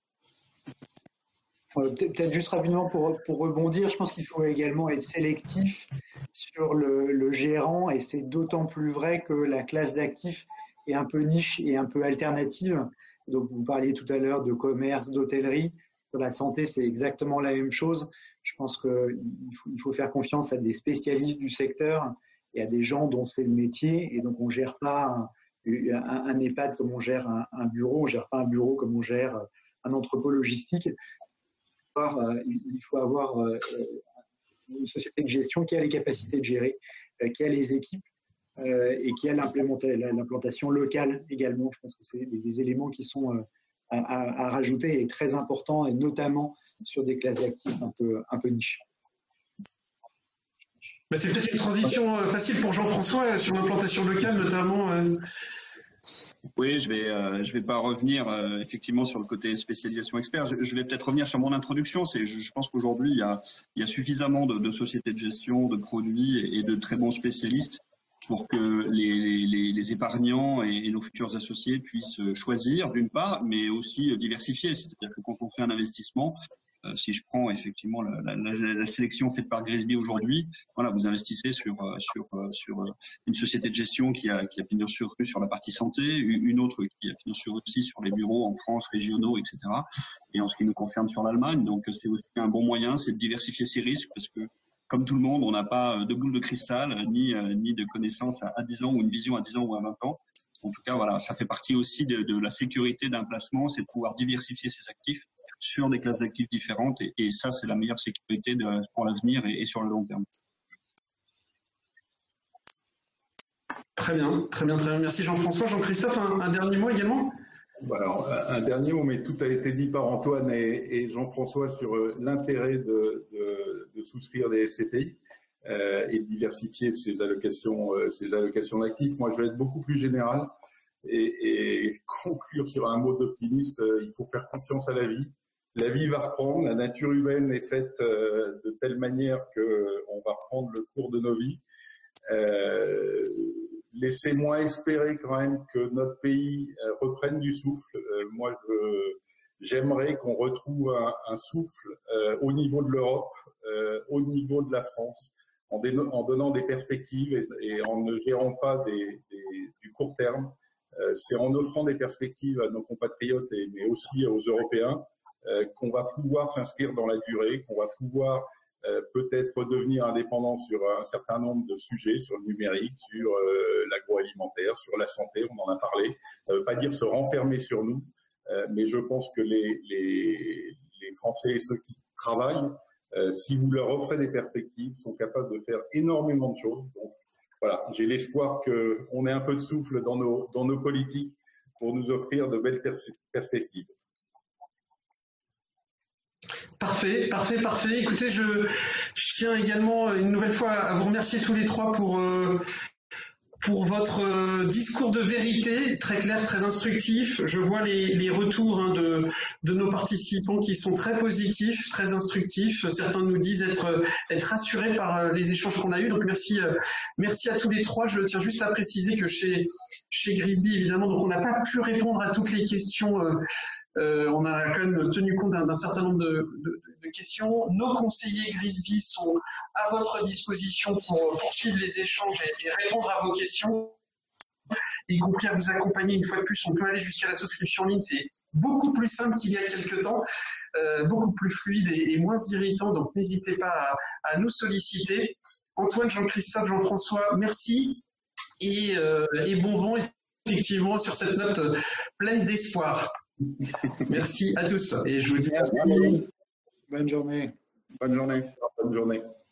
B: Peut-être juste rapidement pour, pour rebondir, je pense qu'il faut également être sélectif sur le, le gérant, et c'est d'autant plus vrai que la classe d'actifs est un peu niche et un peu alternative. Donc vous parliez tout à l'heure de commerce, d'hôtellerie. Sur la santé, c'est exactement la même chose. Je pense qu'il faut, il faut faire confiance à des spécialistes du secteur et à des gens dont c'est le métier. Et donc on ne gère pas un, un, un EHPAD comme on gère un, un bureau, on ne gère pas un bureau comme on gère un entrepôt logistique. Il faut avoir une société de gestion qui a les capacités de gérer, qui a les équipes et qui a l'implantation locale également. Je pense que c'est des éléments qui sont à, à, à rajouter et très importants, et notamment sur des classes d'actifs un peu, un peu niches.
A: C'est peut-être une transition facile pour Jean-François sur l'implantation locale notamment.
D: Oui, je vais, euh, je vais pas revenir euh, effectivement sur le côté spécialisation expert. Je, je vais peut-être revenir sur mon introduction. C'est, je, je pense qu'aujourd'hui il y a, il y a suffisamment de, de sociétés de gestion, de produits et, et de très bons spécialistes pour que les, les, les épargnants et, et nos futurs associés puissent choisir d'une part, mais aussi diversifier. C'est-à-dire que quand on fait un investissement, Euh, si je prends effectivement la, la, la, la sélection faite par Grisby aujourd'hui, voilà, vous investissez sur sur sur une société de gestion qui a qui a pignon sur rue sur la partie santé, une autre qui a pignon sur rue aussi sur les bureaux en France, régionaux, et cetera. Et en ce qui nous concerne sur l'Allemagne, donc c'est aussi un bon moyen, c'est de diversifier ses risques, parce que comme tout le monde, on n'a pas de boule de cristal, ni ni de connaissances à, à dix ans ou une vision à dix ans ou à vingt ans. En tout cas, voilà, ça fait partie aussi de, de la sécurité d'un placement, c'est de pouvoir diversifier ses actifs sur des classes d'actifs différentes, et, et ça, c'est la meilleure sécurité de, pour l'avenir et, et sur le long terme.
A: Très bien, très bien, très bien. Merci Jean-François. Jean-Christophe, un, un dernier mot également ?
C: Alors, un dernier mot, mais tout a été dit par Antoine et, et Jean-François sur l'intérêt de, de, de souscrire des S C P I euh, et de diversifier ses allocations, euh, ses allocations d'actifs. Moi, je vais être beaucoup plus général et, et conclure sur un mot d'optimiste. Euh, il faut faire confiance à la vie. La vie va reprendre, la nature humaine est faite euh, de telle manière qu'on va reprendre le cours de nos vies. Euh, Laissez-moi espérer quand même que notre pays euh, reprenne du souffle. Euh, moi, j'aimerais qu'on retrouve un, un souffle euh, au niveau de l'Europe, euh, au niveau de la France, en, en donnant des perspectives et, et en ne gérant pas des, des, du court terme. Euh, C'est en offrant des perspectives à nos compatriotes, et, mais aussi aux Européens, euh, qu'on va pouvoir s'inscrire dans la durée, qu'on va pouvoir Euh, peut-être devenir indépendant sur un certain nombre de sujets, sur le numérique, sur euh, l'agroalimentaire, sur la santé, on en a parlé. Ça ne veut pas dire se renfermer sur nous, euh, mais je pense que les, les, les Français et ceux qui travaillent, euh, si vous leur offrez des perspectives, sont capables de faire énormément de choses. Donc, voilà, j'ai l'espoir qu'on ait un peu de souffle dans nos, dans nos politiques pour nous offrir de belles pers perspectives.
A: Parfait, parfait, parfait. Écoutez, je, je tiens également une nouvelle fois à vous remercier tous les trois pour, euh, pour votre euh, discours de vérité, très clair, très instructif. Je vois les, les retours hein, de, de nos participants qui sont très positifs, très instructifs. Certains nous disent être, être rassurés par les échanges qu'on a eus. Donc merci, euh, merci à tous les trois. Je tiens juste à préciser que chez, chez Grisby, évidemment, donc on n'a pas pu répondre à toutes les questions. Euh, Euh, on a quand même tenu compte d'un certain nombre de, de, de questions. Nos conseillers Grisby sont à votre disposition pour poursuivre les échanges et, et répondre à vos questions, y compris à vous accompagner. Une fois de plus, on peut aller jusqu'à la souscription en ligne. C'est beaucoup plus simple qu'il y a quelques temps, euh, beaucoup plus fluide et, et moins irritant. Donc n'hésitez pas à, à nous solliciter. Antoine, Jean-Christophe, Jean-François, merci et, euh, et bon vent effectivement sur cette note pleine d'espoir. Merci à tous et je vous dis
B: merci. Bonne journée.
C: Bonne journée. Bonne journée.